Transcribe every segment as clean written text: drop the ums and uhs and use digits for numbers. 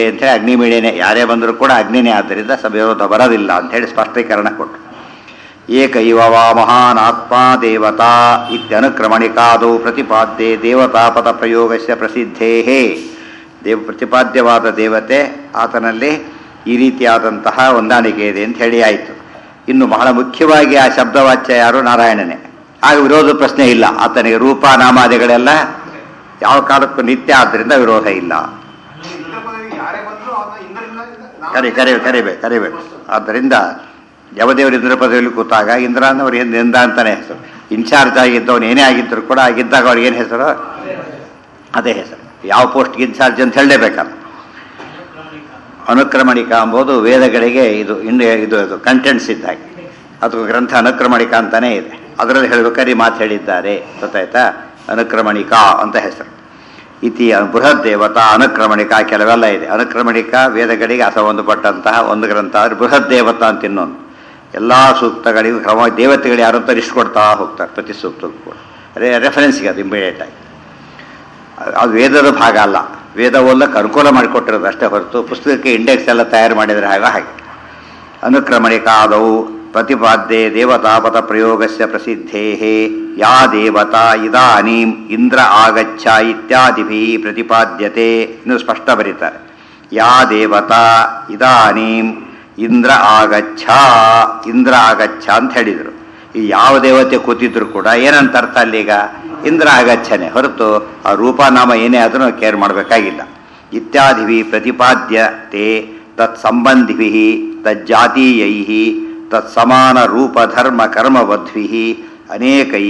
ಅಂಥೇಳಿ ಅಗ್ನಿಮೀಳೇನೆ, ಯಾರೇ ಬಂದರೂ ಕೂಡ ಅಗ್ನಿನೇ, ಆದ್ದರಿಂದ ವಿರೋಧ ಬರೋದಿಲ್ಲ ಅಂಥೇಳಿ ಸ್ಪಷ್ಟೀಕರಣ ಕೊಟ್ಟು ಏಕೈವ ವಾ ಮಹಾನ್ ಆತ್ಮ ದೇವತಾ ಇತ್ಯನುಕ್ರಮಣಿಕಾದೌ ಪ್ರತಿಪಾದ್ಯೆ ದೇವತಾಪದ ಪ್ರಯೋಗಸ್ಯ ಪ್ರಸಿದ್ಧೇ. ಪ್ರತಿಪಾದ್ಯವಾದ ದೇವತೆ ಆತನಲ್ಲಿ ಈ ರೀತಿಯಾದಂತಹ ಹೊಂದಾಣಿಕೆ ಇದೆ ಅಂತ ಹೇಳಿ ಆಯಿತು. ಇನ್ನು ಬಹಳ ಮುಖ್ಯವಾಗಿ ಆ ಶಬ್ದವಾಚ್ಯ ಯಾರು? ನಾರಾಯಣನೇ. ಆಗ ವಿರೋಧ ಪ್ರಶ್ನೆ ಇಲ್ಲ. ಆತನಿಗೆ ರೂಪ ನಾಮಾದಿಗಳೆಲ್ಲ ಯಾವ ಕಾಲಕ್ಕೂ ನಿತ್ಯ, ಆದ್ದರಿಂದ ವಿರೋಧ ಇಲ್ಲ. ಕರಿಬೇಕು. ಆದ್ದರಿಂದ ಯಮದೇವರು ಇಂದ್ರ ಪದವಿಯಲ್ಲಿ ಕೂತಾಗ ಇಂದ್ರ ಅನ್ನೋರು ಇಂದ್ರ ಅಂತಾನೆ ಹೆಸರು. ಇನ್ಚಾರ್ಜ್ ಆಗಿದ್ದವನು ಏನೇ ಆಗಿದ್ದರೂ ಕೂಡ ಆಗಿದ್ದಾಗ ಅವ್ರಿಗೇನು ಹೆಸರು? ಅದೇ ಹೆಸರು. ಯಾವ ಪೋಸ್ಟ್ಗೆ ಇನ್ಚಾರ್ಜ್ ಅಂತ ಹೇಳಲೇಬೇಕಲ್ಲ. ಅನುಕ್ರಮಣಿಕ ಎಂಬುದು ವೇದಗಳಿಗೆ ಇದು ಕಂಟೆಂಟ್ಸ್ ಇದ್ದಾಗೆ. ಅದು ಗ್ರಂಥ ಅನುಕ್ರಮಣಿಕ ಅಂತಾನೇ ಇದೆ. ಅದರಲ್ಲಿ ಹೇಳಬೇಕಾದ್ರೆ ಈ ಮಾತು ಹೇಳಿದ್ದಾರೆ, ಗೊತ್ತಾಯ್ತಾ? ಅನುಕ್ರಮಣಿಕ ಅಂತ ಹೆಸರು. ಇತಿ ಬೃಹತ್ ದೇವತಾ ಅನುಕ್ರಮಣಿಕ ಕೆಲವೆಲ್ಲ ಇದೆ. ಅನುಕ್ರಮಣಿಕ ವೇದಗಳಿಗೆ ಸಂಬಂಧಪಟ್ಟಂತಹ ಒಂದು ಗ್ರಂಥ. ಆದರೆ ಬೃಹತ್ ದೇವತಾ ಅಂತ ಇನ್ನೊಂದು. ಎಲ್ಲ ಸೂಕ್ತಗಳಿಗೂ ಕ್ರಮ ದೇವತೆಗಳು ಯಾರು ಅಂತ ಲಿಸ್ಟ್ ಕೊಡ್ತಾ ಹೋಗ್ತಾರೆ ಪ್ರತಿ ಸೂಕ್ತಕ್ಕೂ ಕೂಡ. ಅದೇ ರೆಫರೆನ್ಸ್ಗೆ ಅದು ಇಮಿಡಿಯೇಟ್ ಆಗಿ. ಅದು ವೇದದ ಭಾಗ ಅಲ್ಲ, ವೇದ ಓದಕ್ಕೆ ಅನುಕೂಲ ಮಾಡಿಕೊಟ್ಟಿರೋದು ಅಷ್ಟೇ ಹೊರತು ಪುಸ್ತಕಕ್ಕೆ ಇಂಡೆಕ್ಸ್ ಎಲ್ಲ ತಯಾರು ಮಾಡಿದರೆ ಹಾಗೆ. ಅನುಕ್ರಮಣಿಕಾದವು ಪ್ರತಿಪಾದ್ಯೆ ದೇವತಾಪದ ಪ್ರಯೋಗಸ್ಯ ಪ್ರಸಿದ್ಧೇ. ಯಾ ದೇವತಾ ಇದಾನೀಂ ಇಂದ್ರ ಆಗಚ್ಚ ಇತ್ಯಾದಿಭಿ ಪ್ರತಿಪಾದ್ಯತೆ. ಇನ್ನು ಸ್ಪಷ್ಟ ಬರೀತಾರೆ. ಯಾ ದೇವತಾ ಇದಾನೀಂ ಇಂದ್ರ ಆಗಚ್ಚ ಅಂತ ಹೇಳಿದರು. ಈ ಯಾವ ದೇವತೆ ಕೂತಿದ್ರು ಕೂಡ ಏನಂತ ಅರ್ಥ ಅಲ್ಲೀಗ? ಇಂದ್ರ ಆಗಚ್ಚನೆ ಹೊರತು ಆ ರೂಪನಾಮ ಏನೇ ಆದರೂ ಕೇರ್ ಮಾಡಬೇಕಾಗಿಲ್ಲ. ಇತ್ಯಾದಿಭಿ ಪ್ರತಿಪಾದ್ಯತೆ ತತ್ಸಂಬಂಧಿಭಿ ತಜ್ಜಾತೀಯೈ ತತ್ಸಮಾನ ರೂಪ ಧರ್ಮ ಕರ್ಮವದ್ಭಿ ಅನೇಕೈ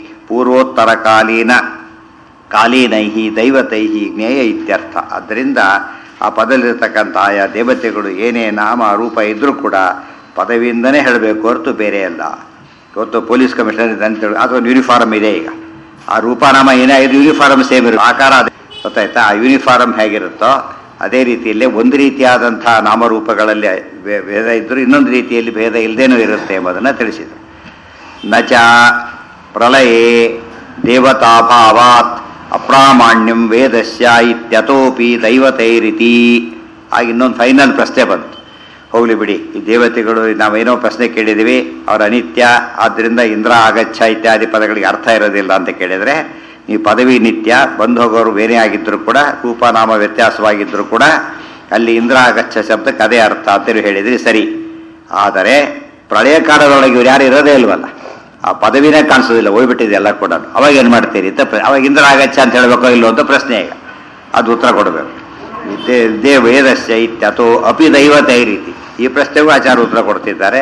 ಪೂರ್ವೋತ್ತರಕಾಲೀನೈ ದೈವತೈ ಜ್ಞೇಯ ಇತ್ಯರ್ಥ. ಆದ್ದರಿಂದ ಆ ಪದದಲ್ಲಿರ್ತಕ್ಕಂಥ ಆಯಾ ದೇವತೆಗಳು ಏನೇ ನಾಮ ರೂಪ ಇದ್ದರೂ ಕೂಡ ಪದವಿಯಿಂದನೇ ಹೇಳಬೇಕು ಹೊರತು ಬೇರೆ ಅಲ್ಲ. ಇವತ್ತು ಪೊಲೀಸ್ ಕಮಿಷನರ್ ಇದೆ ಅಂತೇಳಿ ಅದೊಂದು ಯೂನಿಫಾರ್ಮ್ ಇದೆ. ಈಗ ಆ ರೂಪನಾಮ ಏನೇ ಇದು ಯೂನಿಫಾರ್ಮ್ ಸೇಮ್ ಇರುತ್ತೆ, ಆಕಾರ ಅದೇ, ಗೊತ್ತಾಯ್ತಾ? ಆ ಯೂನಿಫಾರ್ಮ್ ಹೇಗಿರುತ್ತೋ ಅದೇ ರೀತಿಯಲ್ಲೇ ಒಂದು ರೀತಿಯಾದಂಥ ನಾಮರೂಪಗಳಲ್ಲಿ ಭೇದ ಇದ್ದರೂ ಇನ್ನೊಂದು ರೀತಿಯಲ್ಲಿ ಭೇದ ಇಲ್ಲದೇನೂ ಇರುತ್ತೆ ಎಂಬುದನ್ನು ತಿಳಿಸಿದರು. ನಚ ಪ್ರಳಯೇ ದೇವತಾಭಾವಾತ್ ಅಪ್ರಾಮಾಣ್ಯಂ ವೇದಸ್ಯ ಇತ್ಯತೋಪಿ ದೈವತೈರಿತಿ. ಆಗ ಇನ್ನೊಂದು ಫೈನಲ್ ಪ್ರಶ್ನೆ ಬಂತು. ಹೋಗಲಿ ಬಿಡಿ, ಈ ದೇವತೆಗಳು ನಾವೇನೋ ಪ್ರಶ್ನೆ ಕೇಳಿದ್ದೀವಿ, ಅವರ ಅನಿತ್ಯ, ಆದ್ದರಿಂದ ಇಂದ್ರ ಆಗಚ್ಚ ಇತ್ಯಾದಿ ಪದಗಳಿಗೆ ಅರ್ಥ ಇರೋದಿಲ್ಲ ಅಂತ ಕೇಳಿದರೆ, ನೀವು ಪದವಿ ನಿತ್ಯ, ಬಂದು ಹೋಗೋರು ಬೇರೆ ಆಗಿದ್ದರೂ ಕೂಡ ರೂಪನಾಮ ವ್ಯತ್ಯಾಸವಾಗಿದ್ದರೂ ಕೂಡ ಅಲ್ಲಿ ಇಂದ್ರ ಆಗಚ್ಚ ಶಬ್ದಕ್ಕೆ ಅದೇ ಅರ್ಥ ಅಂತೇಳಿ ಹೇಳಿದ್ರಿ ಸರಿ. ಆದರೆ ಪ್ರಳಯ ಕಾಲದೊಳಗೆ ಇವ್ರು ಯಾರು ಇರೋದೇ ಇಲ್ವಲ್ಲ, ಆ ಪದವಿನೇ ಕಾಣಿಸೋದಿಲ್ಲ, ಹೋಗ್ಬಿಟ್ಟಿದೆ ಎಲ್ಲ ಕೂಡ. ಅವಾಗ ಏನು ಮಾಡ್ತೀರಿ ಅಂತ, ಅವಾಗ ಇಂದ್ರ ಆಗಚ್ಚ ಅಂತ ಹೇಳಬೇಕೋ ಇಲ್ಲೋ ಅಂತ ಪ್ರಶ್ನೆ. ಈಗ ಅದು ಉತ್ತರ ಕೊಡಬೇಕು. ವೇದಸ್ಯ ಇತ್ಯಥೋ ಅಪಿ ದೈವತೈ ರೀತಿ. ಈ ಪ್ರಶ್ನೆಗೂ ಆಚಾರ ಉತ್ತರ ಕೊಡ್ತಿದ್ದಾರೆ.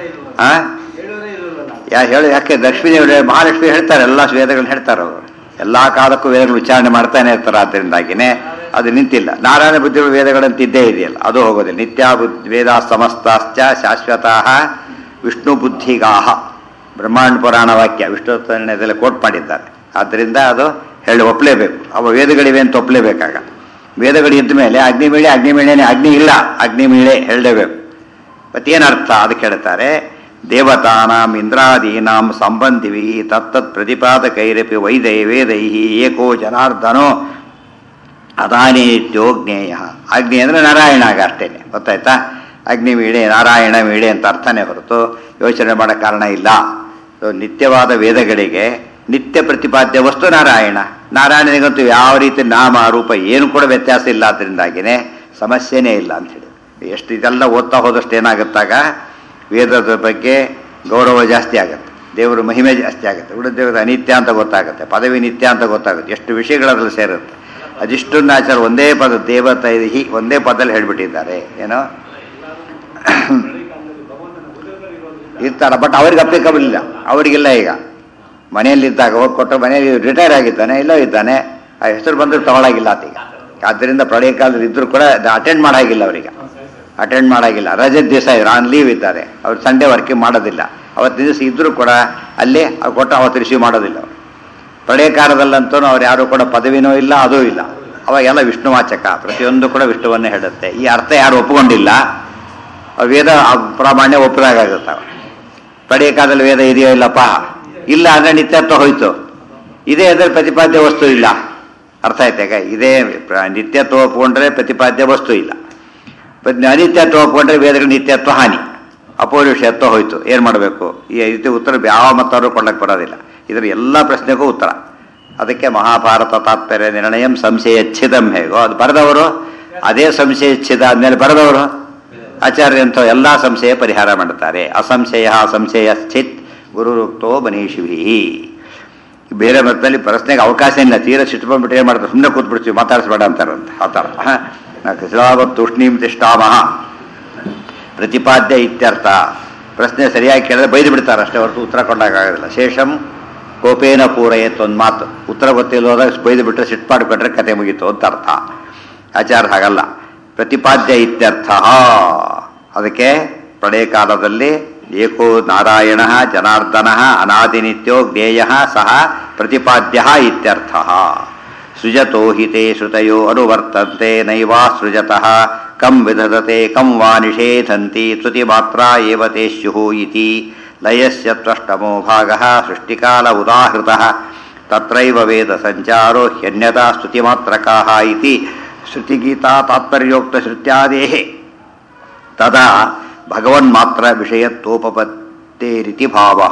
ಯಾಕೆ ಲಕ್ಷ್ಮೀ ಮಹಾಲಕ್ಷ್ಮಿ ಹೇಳ್ತಾರೆ, ಎಲ್ಲ ವೇದಗಳನ್ನ ಹೇಳ್ತಾರೆ ಅವರು. ಎಲ್ಲ ಕಾಲಕ್ಕೂ ವೇದಗಳು ಉಚ್ಚಾರಣೆ ಮಾಡ್ತಾನೆ ಇರ್ತಾರೆ. ಆದ್ದರಿಂದಾಗಿನೇ ಅದು ನಿಂತಿಲ್ಲ. ನಾರಾಯಣ ಬುದ್ಧಿಗಳು ವೇದಗಳಂತ ಇದ್ದೇ ಇದೆಯಲ್ಲ, ಅದು ಹೋಗೋದಿಲ್ಲ. ನಿತ್ಯ ವೇದ ಸಮಸ್ತಾಶ್ಚ ಶಾಶ್ವತಃ ವಿಷ್ಣು ಬುದ್ಧಿಗಾಹ ಬ್ರಹ್ಮಾಂಡ ಪುರಾಣ ವಾಕ್ಯ ವಿಷ್ಣುದಲ್ಲಿ ಕೋಟ್ ಮಾಡಿದ್ದಾರೆ. ಆದ್ದರಿಂದ ಅದು ಒಪ್ಪಲೇಬೇಕು. ಅವ ವೇದಗಳಿವೆ ಅಂತ ಒಪ್ಪಲೇಬೇಕಾಗ. ವೇದಗಳು ಇದ್ದ ಮೇಲೆ ಅಗ್ನಿಮೀಳೆನೇ, ಅಗ್ನಿ ಇಲ್ಲ, ಅಗ್ನಿಮೀಳೆ ಹೇಳಲೇಬೇಕು. ಮತ್ತೇನರ್ಥ ಅದಕ್ಕೆ ಹೇಳ್ತಾರೆ. ದೇವತಾನಾಂ ಇಂದ್ರಾದೀನಾಂ ಸಂಬಂಧಿವಿ ತತ್ತತ್ ಪ್ರತಿಪಾದಕೈರಪಿ ವೇದೈ ಏಕೋ ಜನಾರ್ದನೋ ಅದಾನಿತ್ಯೋ ಜ್ಞೇಯ. ಅಗ್ನಿ ಅಂದರೆ ನಾರಾಯಣ ಆಗ ಅಷ್ಟೇನೆ, ಗೊತ್ತಾಯ್ತಾ? ಅಗ್ನಿಮೀಳೆ ನಾರಾಯಣ ಮೀಳೆ ಅಂತ ಅರ್ಥನೇ ಹೊರತು ಯೋಚನೆ ಮಾಡೋ ಕಾರಣ ಇಲ್ಲ. ನಿತ್ಯವಾದ ವೇದಗಳಿಗೆ ನಿತ್ಯ ಪ್ರತಿಪಾದ್ಯ ವಸ್ತು ನಾರಾಯಣ. ನಾರಾಯಣನಿಗಂತೂ ಯಾವ ರೀತಿ ನಾಮ ರೂಪ ಏನು ಕೂಡ ವ್ಯತ್ಯಾಸ ಇಲ್ಲ. ಅದರಿಂದಾಗಿನೇ ಸಮಸ್ಯೆನೇ ಇಲ್ಲ ಅಂಥೇಳಿ. ಎಷ್ಟು ಇದೆಲ್ಲ ಓದ್ತಾ ಹೋದಷ್ಟು ಏನಾಗುತ್ತಾಗ ವೇದದ ಬಗ್ಗೆ ಗೌರವ ಜಾಸ್ತಿ ಆಗುತ್ತೆ, ದೇವರ ಮಹಿಮೆ ಜಾಸ್ತಿ ಆಗುತ್ತೆ, ಉಳಿದ ದೇವರ ಅನಿತ್ಯ ಅಂತ ಗೊತ್ತಾಗುತ್ತೆ, ಪದವಿ ನಿತ್ಯ ಅಂತ ಗೊತ್ತಾಗುತ್ತೆ, ಎಷ್ಟು ವಿಷಯಗಳದ್ರಲ್ಲಿ ಸೇರುತ್ತೆ. ಅದಿಷ್ಟನ್ನ ಆಚಾರ ಒಂದೇ ಪದ ದೇವತೈಹಿ ಒಂದೇ ಪದದಲ್ಲಿ ಹೇಳ್ಬಿಟ್ಟಿದ್ದಾರೆ. ಏನೋ ಇರ್ತಾರ, ಬಟ್ ಅವ್ರಿಗೆ ಅಪ್ಲಿಕಬಲ್ ಇಲ್ಲ, ಅವರಿಗಿಲ್ಲ. ಈಗ ಮನೆಯಲ್ಲಿದ್ದಾಗ ಹೋಗಿ ಕೊಟ್ಟರೆ ಮನೆಯಲ್ಲಿ ರಿಟೈರ್ ಆಗಿದ್ದಾನೆ, ಎಲ್ಲೋ ಇದ್ದಾನೆ, ಆ ಹೆಸರು ಬಂದರೂ ತಗೊಳಾಗಿಲ್ಲ ಆತೀಗ. ಆದ್ದರಿಂದ ಪ್ರಳಯ ಕಾಲದಲ್ಲಿ ಇದ್ದರೂ ಕೂಡ ಅಟೆಂಡ್ ಮಾಡಾಗಿಲ್ಲ, ಅವರಿಗೆ ಅಟೆಂಡ್ ಮಾಡಾಗಿಲ್ಲ. ರಜೆ ದಿವಸ ಆನ್ ಲೀವ್ ಇದ್ದಾರೆ, ಅವ್ರು ಸಂಡೇ ವರ್ಕಿಂಗ್ ಮಾಡೋದಿಲ್ಲ. ಅವತ್ತಿನ ದಿವಸ ಇದ್ದರೂ ಕೂಡ ಅಲ್ಲಿ ಕೊಟ್ಟು ಅವತ್ತು ರಿಸೀವ್ ಮಾಡೋದಿಲ್ಲ. ಅವರು ಪ್ರಳಯ ಕಾಲದಲ್ಲಂತೂ ಅವ್ರು ಯಾರು ಕೂಡ ಪದವಿನೂ ಇಲ್ಲ, ಅದೂ ಇಲ್ಲ. ಅವಾಗೆಲ್ಲ ವಿಷ್ಣುವಾಚಕ, ಪ್ರತಿಯೊಂದು ಕೂಡ ವಿಷ್ಣುವನ್ನೇ ಹೇಳುತ್ತೆ. ಈ ಅರ್ಥ ಯಾರು ಒಪ್ಪಿಕೊಂಡಿಲ್ಲ, ವೇದ ಪ್ರಾಮಾಣ್ಯ ಒಪ್ಪದಾಗುತ್ತವೆ. ಪ್ರಳಯ ಕಾಲದಲ್ಲಿ ವೇದ ಇದೆಯೋ ಇಲ್ಲಪ್ಪ, ಇಲ್ಲ ಅಂದರೆ ನಿತ್ಯತ್ವ ಹೋಯ್ತು. ಇದೇ ಅಂದರೆ ಪ್ರತಿಪಾದ್ಯ ವಸ್ತು ಇಲ್ಲ. ಅರ್ಥ ಆಯ್ತಾಗ? ಇದೇ ನಿತ್ಯತ್ವ ಒಪ್ಪಿಕೊಂಡ್ರೆ ಪ್ರತಿಪಾದ್ಯ ವಸ್ತು ಇಲ್ಲ. ಅನಿತ್ಯತ್ವ ಒಪ್ಕೊಂಡ್ರೆ ವೇದಗಳ ನಿತ್ಯತ್ವ ಹಾನಿ, ಅಪೌರುಷತ್ವ ಹೋಯ್ತು. ಏನು ಮಾಡಬೇಕು? ಈ ರೀತಿ ಉತ್ತರ ಯಾವ ಮತ್ತವರು ಕೊಡಕ್ಕೆ ಬರೋದಿಲ್ಲ. ಇದರ ಎಲ್ಲ ಪ್ರಶ್ನೆಗೂ ಉತ್ತರ. ಅದಕ್ಕೆ ಮಹಾಭಾರತ ತಾತ್ಪರ್ಯ ನಿರ್ಣಯಂ ಸಂಶಯಚ್ಛಿದಂ ಹೇಗೋ ಅದು ಬರೆದವರು, ಅದೇ ಸಂಶಯಚ್ಛಿದ ಆದಮೇಲೆ ಬರೆದವರು ಆಚಾರ್ಯಂತ ಎಲ್ಲ ಸಂಶಯ ಪರಿಹಾರ ಮಾಡುತ್ತಾರೆ. ಅಸಂಶಯ ಸಂಶಯಶ್ಚಿತ್ ಗುರುರುಕ್ತೋ ಮನೀಷಿಭಿ. ಬೇರೆ ಮತ್ತಲ್ಲಿ ಪ್ರಶ್ನೆಗೆ ಅವಕಾಶ ಇಲ್ಲ. ತೀರ ಸಿಟ್ಕೊಂಡ್ಬಿಟ್ಟು ಏನು ಮಾಡ್ತಾರೆ, ಸುಮ್ಮನೆ ಕೂತ್ಬಿಡ್ತೀವಿ, ಮಾತಾಡಿಸ್ಬೇಡ ಅಂತಾರಂತೆ. ಆ ಥರ ತೂಷ್ಣೀಂ ತಿಷ್ಟಾಮಹ ಪ್ರತಿಪಾದ್ಯ ಇತ್ಯರ್ಥ. ಪ್ರಶ್ನೆ ಸರಿಯಾಗಿ ಕೇಳಿದ್ರೆ ಬೈದು ಬಿಡ್ತಾರೆ ಅಷ್ಟೇ ಹೊರತು ಉತ್ತರ ಕೊಡೋಕ್ಕಾಗೋದಿಲ್ಲ. ಶೇಷಂ ಕೋಪೇನ ಪೂರೈತ್ ಒಂದು ಮಾತು, ಉತ್ತರ ಗೊತ್ತಿಲ್ಲೋದಾಗ ಬೈದು ಬಿಟ್ಟರೆ ಸಿಟ್ಟು ಮಾಡಿಬಿಟ್ರೆ ಕತೆ ಮುಗೀತು ಅಂತ ಅರ್ಥ. ಆಚಾರ ಹಾಗಲ್ಲ, ಪ್ರತಿಪಾದ್ಯ ಇತ್ಯರ್ಥ. ಅದಕ್ಕೆ ಪ್ರಳಯ ಕಾಲದಲ್ಲಿ ಏಕೋ ನಾರಾಯಣ ಜನಾರ್ದನ ಅನಾದಿನಿತ್ಯೋ ಜ್ಞೇಯ ಸಹ ಪ್ರತಿಪಾದ್ಯ ಇತ್ಯರ್ಥ. ಸೃಜತೋ ಹಿತೆ ಶ್ರುತಯೋ ಅನುವರ್ತಂತೆ ನೈವಾ ಸೃಜತಃ ಕಂ ವಿಧದತೆ ಕಂ ವಾ ನಿಷೇಧಂತಿ ಶ್ರುತಿ ಮಾತ್ರ ಏವ ತೇ ಸ್ಯುಃ ಇತಿ. ಲಯಸ್ಯ ತ್ವಷ್ಟಮೋ ಭಾಗಃ ಸೃಷ್ಟಿಕಾಲ ಉದಾಹೃತಃ ತತ್ರೈವ ವೇದ ಸಂಚಾರೋ ಹ್ಯನ್ಯತಾ ಸ್ತುತಿಮಾತ್ರಕಾಃ ಇತಿ ಶ್ರುತಿಗೀತಾ ತಾತ್ಪರ್ಯೋಕ್ತ ಶ್ರುತ್ಯಾದೇಃ ತದಾ ಭಗವನ್ಮಾತ್ರ ವಿಷಯತ್ವೋಪಪತ್ತೇರಿತಿ ಭಾವಃ.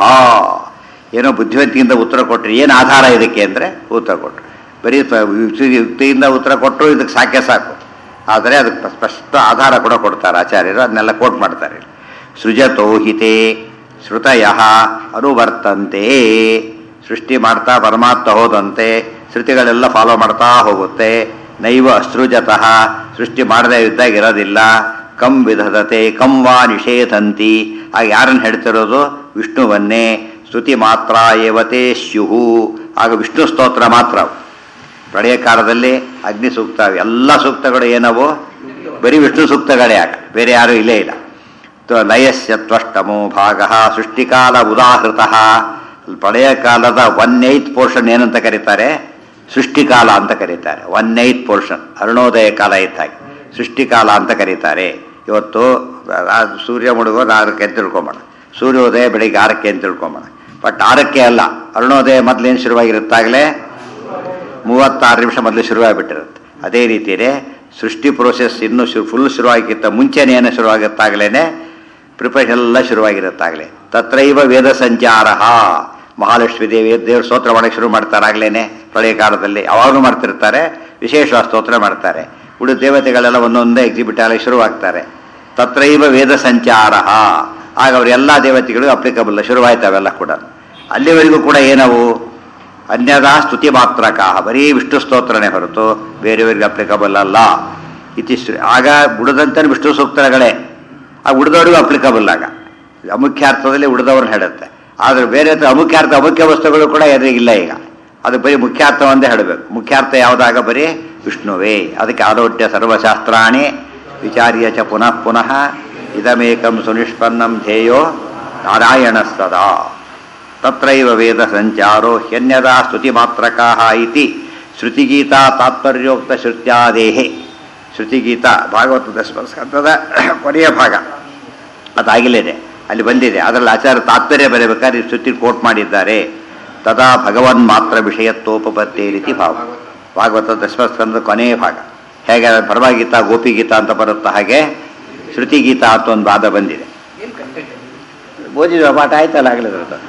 ಏನೋ ಬುದ್ಧಿವಂತಿಯಿಂದ ಉತ್ತರ ಕೊಟ್ಟರೆ ಏನು ಆಧಾರ ಇದಕ್ಕೆ ಅಂದರೆ ಉತ್ತರ ಕೊಟ್ಟರು. ಬರೀ ಯುಕ್ತಿಯಿಂದ ಉತ್ತರ ಕೊಟ್ಟರು ಇದಕ್ಕೆ ಸಾಕೆ ಸಾಕು. ಆದರೆ ಅದಕ್ಕೆ ಸ್ಪಷ್ಟ ಆಧಾರ ಕೂಡ ಕೊಡ್ತಾರೆ ಆಚಾರ್ಯರು, ಅದನ್ನೆಲ್ಲ ಕೋಟ್ ಮಾಡ್ತಾರೆ. ಸೃಜತೋ ಹಿತೆ ಶ್ರುತಯ ಅನುವರ್ತಂತೆ. ಸೃಷ್ಟಿ ಮಾಡ್ತಾ ಪರಮಾತ್ಮ ಹೋದಂತೆ ಶ್ರುತಿಗಳೆಲ್ಲ ಫಾಲೋ ಮಾಡ್ತಾ ಹೋಗುತ್ತೆ. ನೈವ ಅಸೃಜತಃ ಸೃಷ್ಟಿ ಮಾಡದೇ ಇದ್ದಾಗ ಇರೋದಿಲ್ಲ. ಕಂ ವಿಧದತೆ ಕಂ ವಾ ನಿಷೇಧಂತಿ. ಆಗ ಯಾರನ್ನು ಹೇಳ್ತಿರೋದು? ವಿಷ್ಣುವನ್ನೇ. ಸ್ತುತಿ ಮಾತ್ರ ಏವತೆ ಸ್ಯುಹು. ಆಗ ವಿಷ್ಣು ಸ್ತೋತ್ರ ಮಾತ್ರ. ಪ್ರಳಯ ಕಾಲದಲ್ಲಿ ಅಗ್ನಿ ಸೂಕ್ತ ಎಲ್ಲ ಸೂಕ್ತಗಳು ಏನವು? ಬರೀ ವಿಷ್ಣು ಸೂಕ್ತಗಳೇ. ಆಗ ಬೇರೆ ಯಾರೂ ಇಲ್ಲೇ ಇಲ್ಲ. ಲಯಸ್ಯ ತ್ವಷ್ಟಮೋ ಭಾಗ ಸೃಷ್ಟಿಕಾಲ ಉದಾಹೃತಃ. ಪ್ರಳಯ ಕಾಲದ 1/8 ಪೋರ್ಷನ್ ಏನಂತ ಕರೀತಾರೆ? ಸೃಷ್ಟಿಕಾಲ ಅಂತ ಕರೀತಾರೆ. 1/8 ಪೋರ್ಷನ್ ಅರುಣೋದಯ ಕಾಲ ಇದ್ದಾಗೆ ಸೃಷ್ಟಿಕಾಲ ಅಂತ ಕರೀತಾರೆ. ಇವತ್ತು ಸೂರ್ಯ ಮುಳುಗೋದು 6ಕ್ಕೆ ಅಂತ ತಿಳ್ಕೊಂಬೋಣ, ಸೂರ್ಯೋದಯ ಬೆಳಿಗ್ಗೆ 6ಕ್ಕೆ ಅಂತ ತಿಳ್ಕೊಂಬೋಣ. ಬಟ್ 6ಕ್ಕೆ ಅಲ್ಲ, ಅರುಣೋದಯ ಮೊದಲೇನು ಶುರುವಾಗಿರುತ್ತಾಗಲೇ 36 ನಿಮಿಷ ಮೊದಲು ಶುರುವಾಗಿಬಿಟ್ಟಿರುತ್ತೆ. ಅದೇ ರೀತಿಯೇ ಸೃಷ್ಟಿ ಪ್ರೋಸೆಸ್ ಇನ್ನೂ ಫುಲ್ ಶುರುವಾಗಿತ್ತ ಮುಂಚೆನೇ ಏನು ಶುರುವಾಗುತ್ತಾಗಲೇ ಪ್ರಿಪರೇಷನ್ ಎಲ್ಲ ಶುರುವಾಗಿರುತ್ತಾಗಲೇ. ತತ್ರೈವ ವೇದ ಸಂಚಾರ. ಮಹಾಲಕ್ಷ್ಮೀ ದೇವ್ರ ಸ್ತೋತ್ರ ಮಾಡಕ್ಕೆ ಶುರು ಮಾಡ್ತಾರಾಗಲೇ ಪ್ರಳಯ ಕಾಲದಲ್ಲಿ. ಅವಾಗಲೂ ಮಾಡ್ತಿರ್ತಾರೆ, ವಿಶೇಷ ಸ್ತೋತ್ರ ಮಾಡ್ತಾರೆ. ಉಳಿದ ದೇವತೆಗಳೆಲ್ಲ ಒಂದೊಂದೇ ಎಕ್ಸಿಬಿಟ್ ಆಗಲಿ ಶುರುವಾಗ್ತಾರೆ. ತತ್ರೈವ ವೇದ ಸಂಚಾರ. ಆಗ ಅವರೆಲ್ಲ ದೇವತೆಗಳು ಅಪ್ಲಿಕಬಲ್ ಶುರುವಾಯ್ತು ಅವೆಲ್ಲ ಕೂಡ. ಅಲ್ಲಿವರೆಗೂ ಕೂಡ ಏನವು? ಅನ್ಯದಾ ಸ್ತುತಿ ಮಾತ್ರಕ. ಬರೀ ವಿಷ್ಣು ಸ್ತೋತ್ರನೇ ಹೊರತು ಬೇರೆಯವರಿಗೆ ಅಪ್ಲಿಕಬಲ್ ಅಲ್ಲ. ಆಗ ಉಳಿದಂತೆ ವಿಷ್ಣು ಸೂಕ್ತಗಳೇ ಆಗ ಉಳಿದವರಿಗೂ ಅಪ್ಲಿಕಬಲ್. ಆಗ ಅಮುಖ್ಯಾರ್ಥದಲ್ಲಿ ಉಳಿದವ್ರನ್ನ ಹೇಳುತ್ತೆ. ಆದರೆ ಬೇರೆ ಅಮುಖ್ಯಾರ್ಥ ಅಮುಖ್ಯ ವಸ್ತುಗಳು ಕೂಡ ಎದುರಿಗಿಲ್ಲ. ಈಗ ಅದು ಬರೀ ಮುಖ್ಯಾರ್ಥ ಒಂದೇ ಹೇಳಬೇಕು. ಮುಖ್ಯಾರ್ಥ ಯಾವುದಾಗ? ಬರೀ ವಿಷ್ಣುವೇ. ಅದಕ್ಕೆ ಆರೋಗ್ಯ ಸರ್ವಶಾಸ್ತ್ರಾಣಿ ವಿಚಾರ್ಯ ಚ ಪುನಃ ಪುನಃ ಇದಮೇಕಂ ಸುನಿಷ್ಪನ್ನಂ ಧ್ಯೇಯೋ ನಾರಾಯಣ ಸದಾ. ತತ್ರೈವ ವೇದ ಸಂಚಾರೋ ಹ್ಯನ್ಯದಾ ಸ್ತುತಿ ಮಾತ್ರಕಾಃ ಇತಿ ಶ್ರುತಿಗೀತಾ ತಾತ್ಪರ್ಯೋಕ್ತ ಶ್ರುತ್ಯಾದೇಹೇ. ಶ್ರುತಿಗೀತಾ ಭಾಗವತದ ಸ್ಕಂದದ ಕೊನೆಯ ಭಾಗ ಅದಾಗಿಲ್ಲಿದೆ, ಅಲ್ಲಿ ಬಂದಿದೆ. ಅದರಲ್ಲಿ ಆಚಾರ್ಯ ತಾತ್ಪರ್ಯ ಬರೆಯಬೇಕಾದ್ರೆ ಶ್ರುತಿ ಕೋಟ್ ಮಾಡಿದ್ದಾರೆ. ತದಾ ಭಗವನ್ ಮಾತ್ರ ವಿಷಯತ್ವೋಪಪತ್ತೇ ರೀತಿ ಭಾವ. ಭಾಗವತದ ದಶಮಸ್ಕಂದದ ಕೊನೆಯ ಭಾಗ. ಹೇಗೆ ಪರಮಗೀತಾ ಗೋಪಿಗೀತಾ ಅಂತ ಬರುತ್ತಾ ಹಾಗೆ ಶ್ರುತಿಗೀತಾ ಅಂತ ಒಂದು ವಾದ ಬಂದಿದೆ. ಓದಿದ ಪಾಠ ಆಯ್ತಲ್ಲ ಆಗಲಿದ್ರದ್ದು.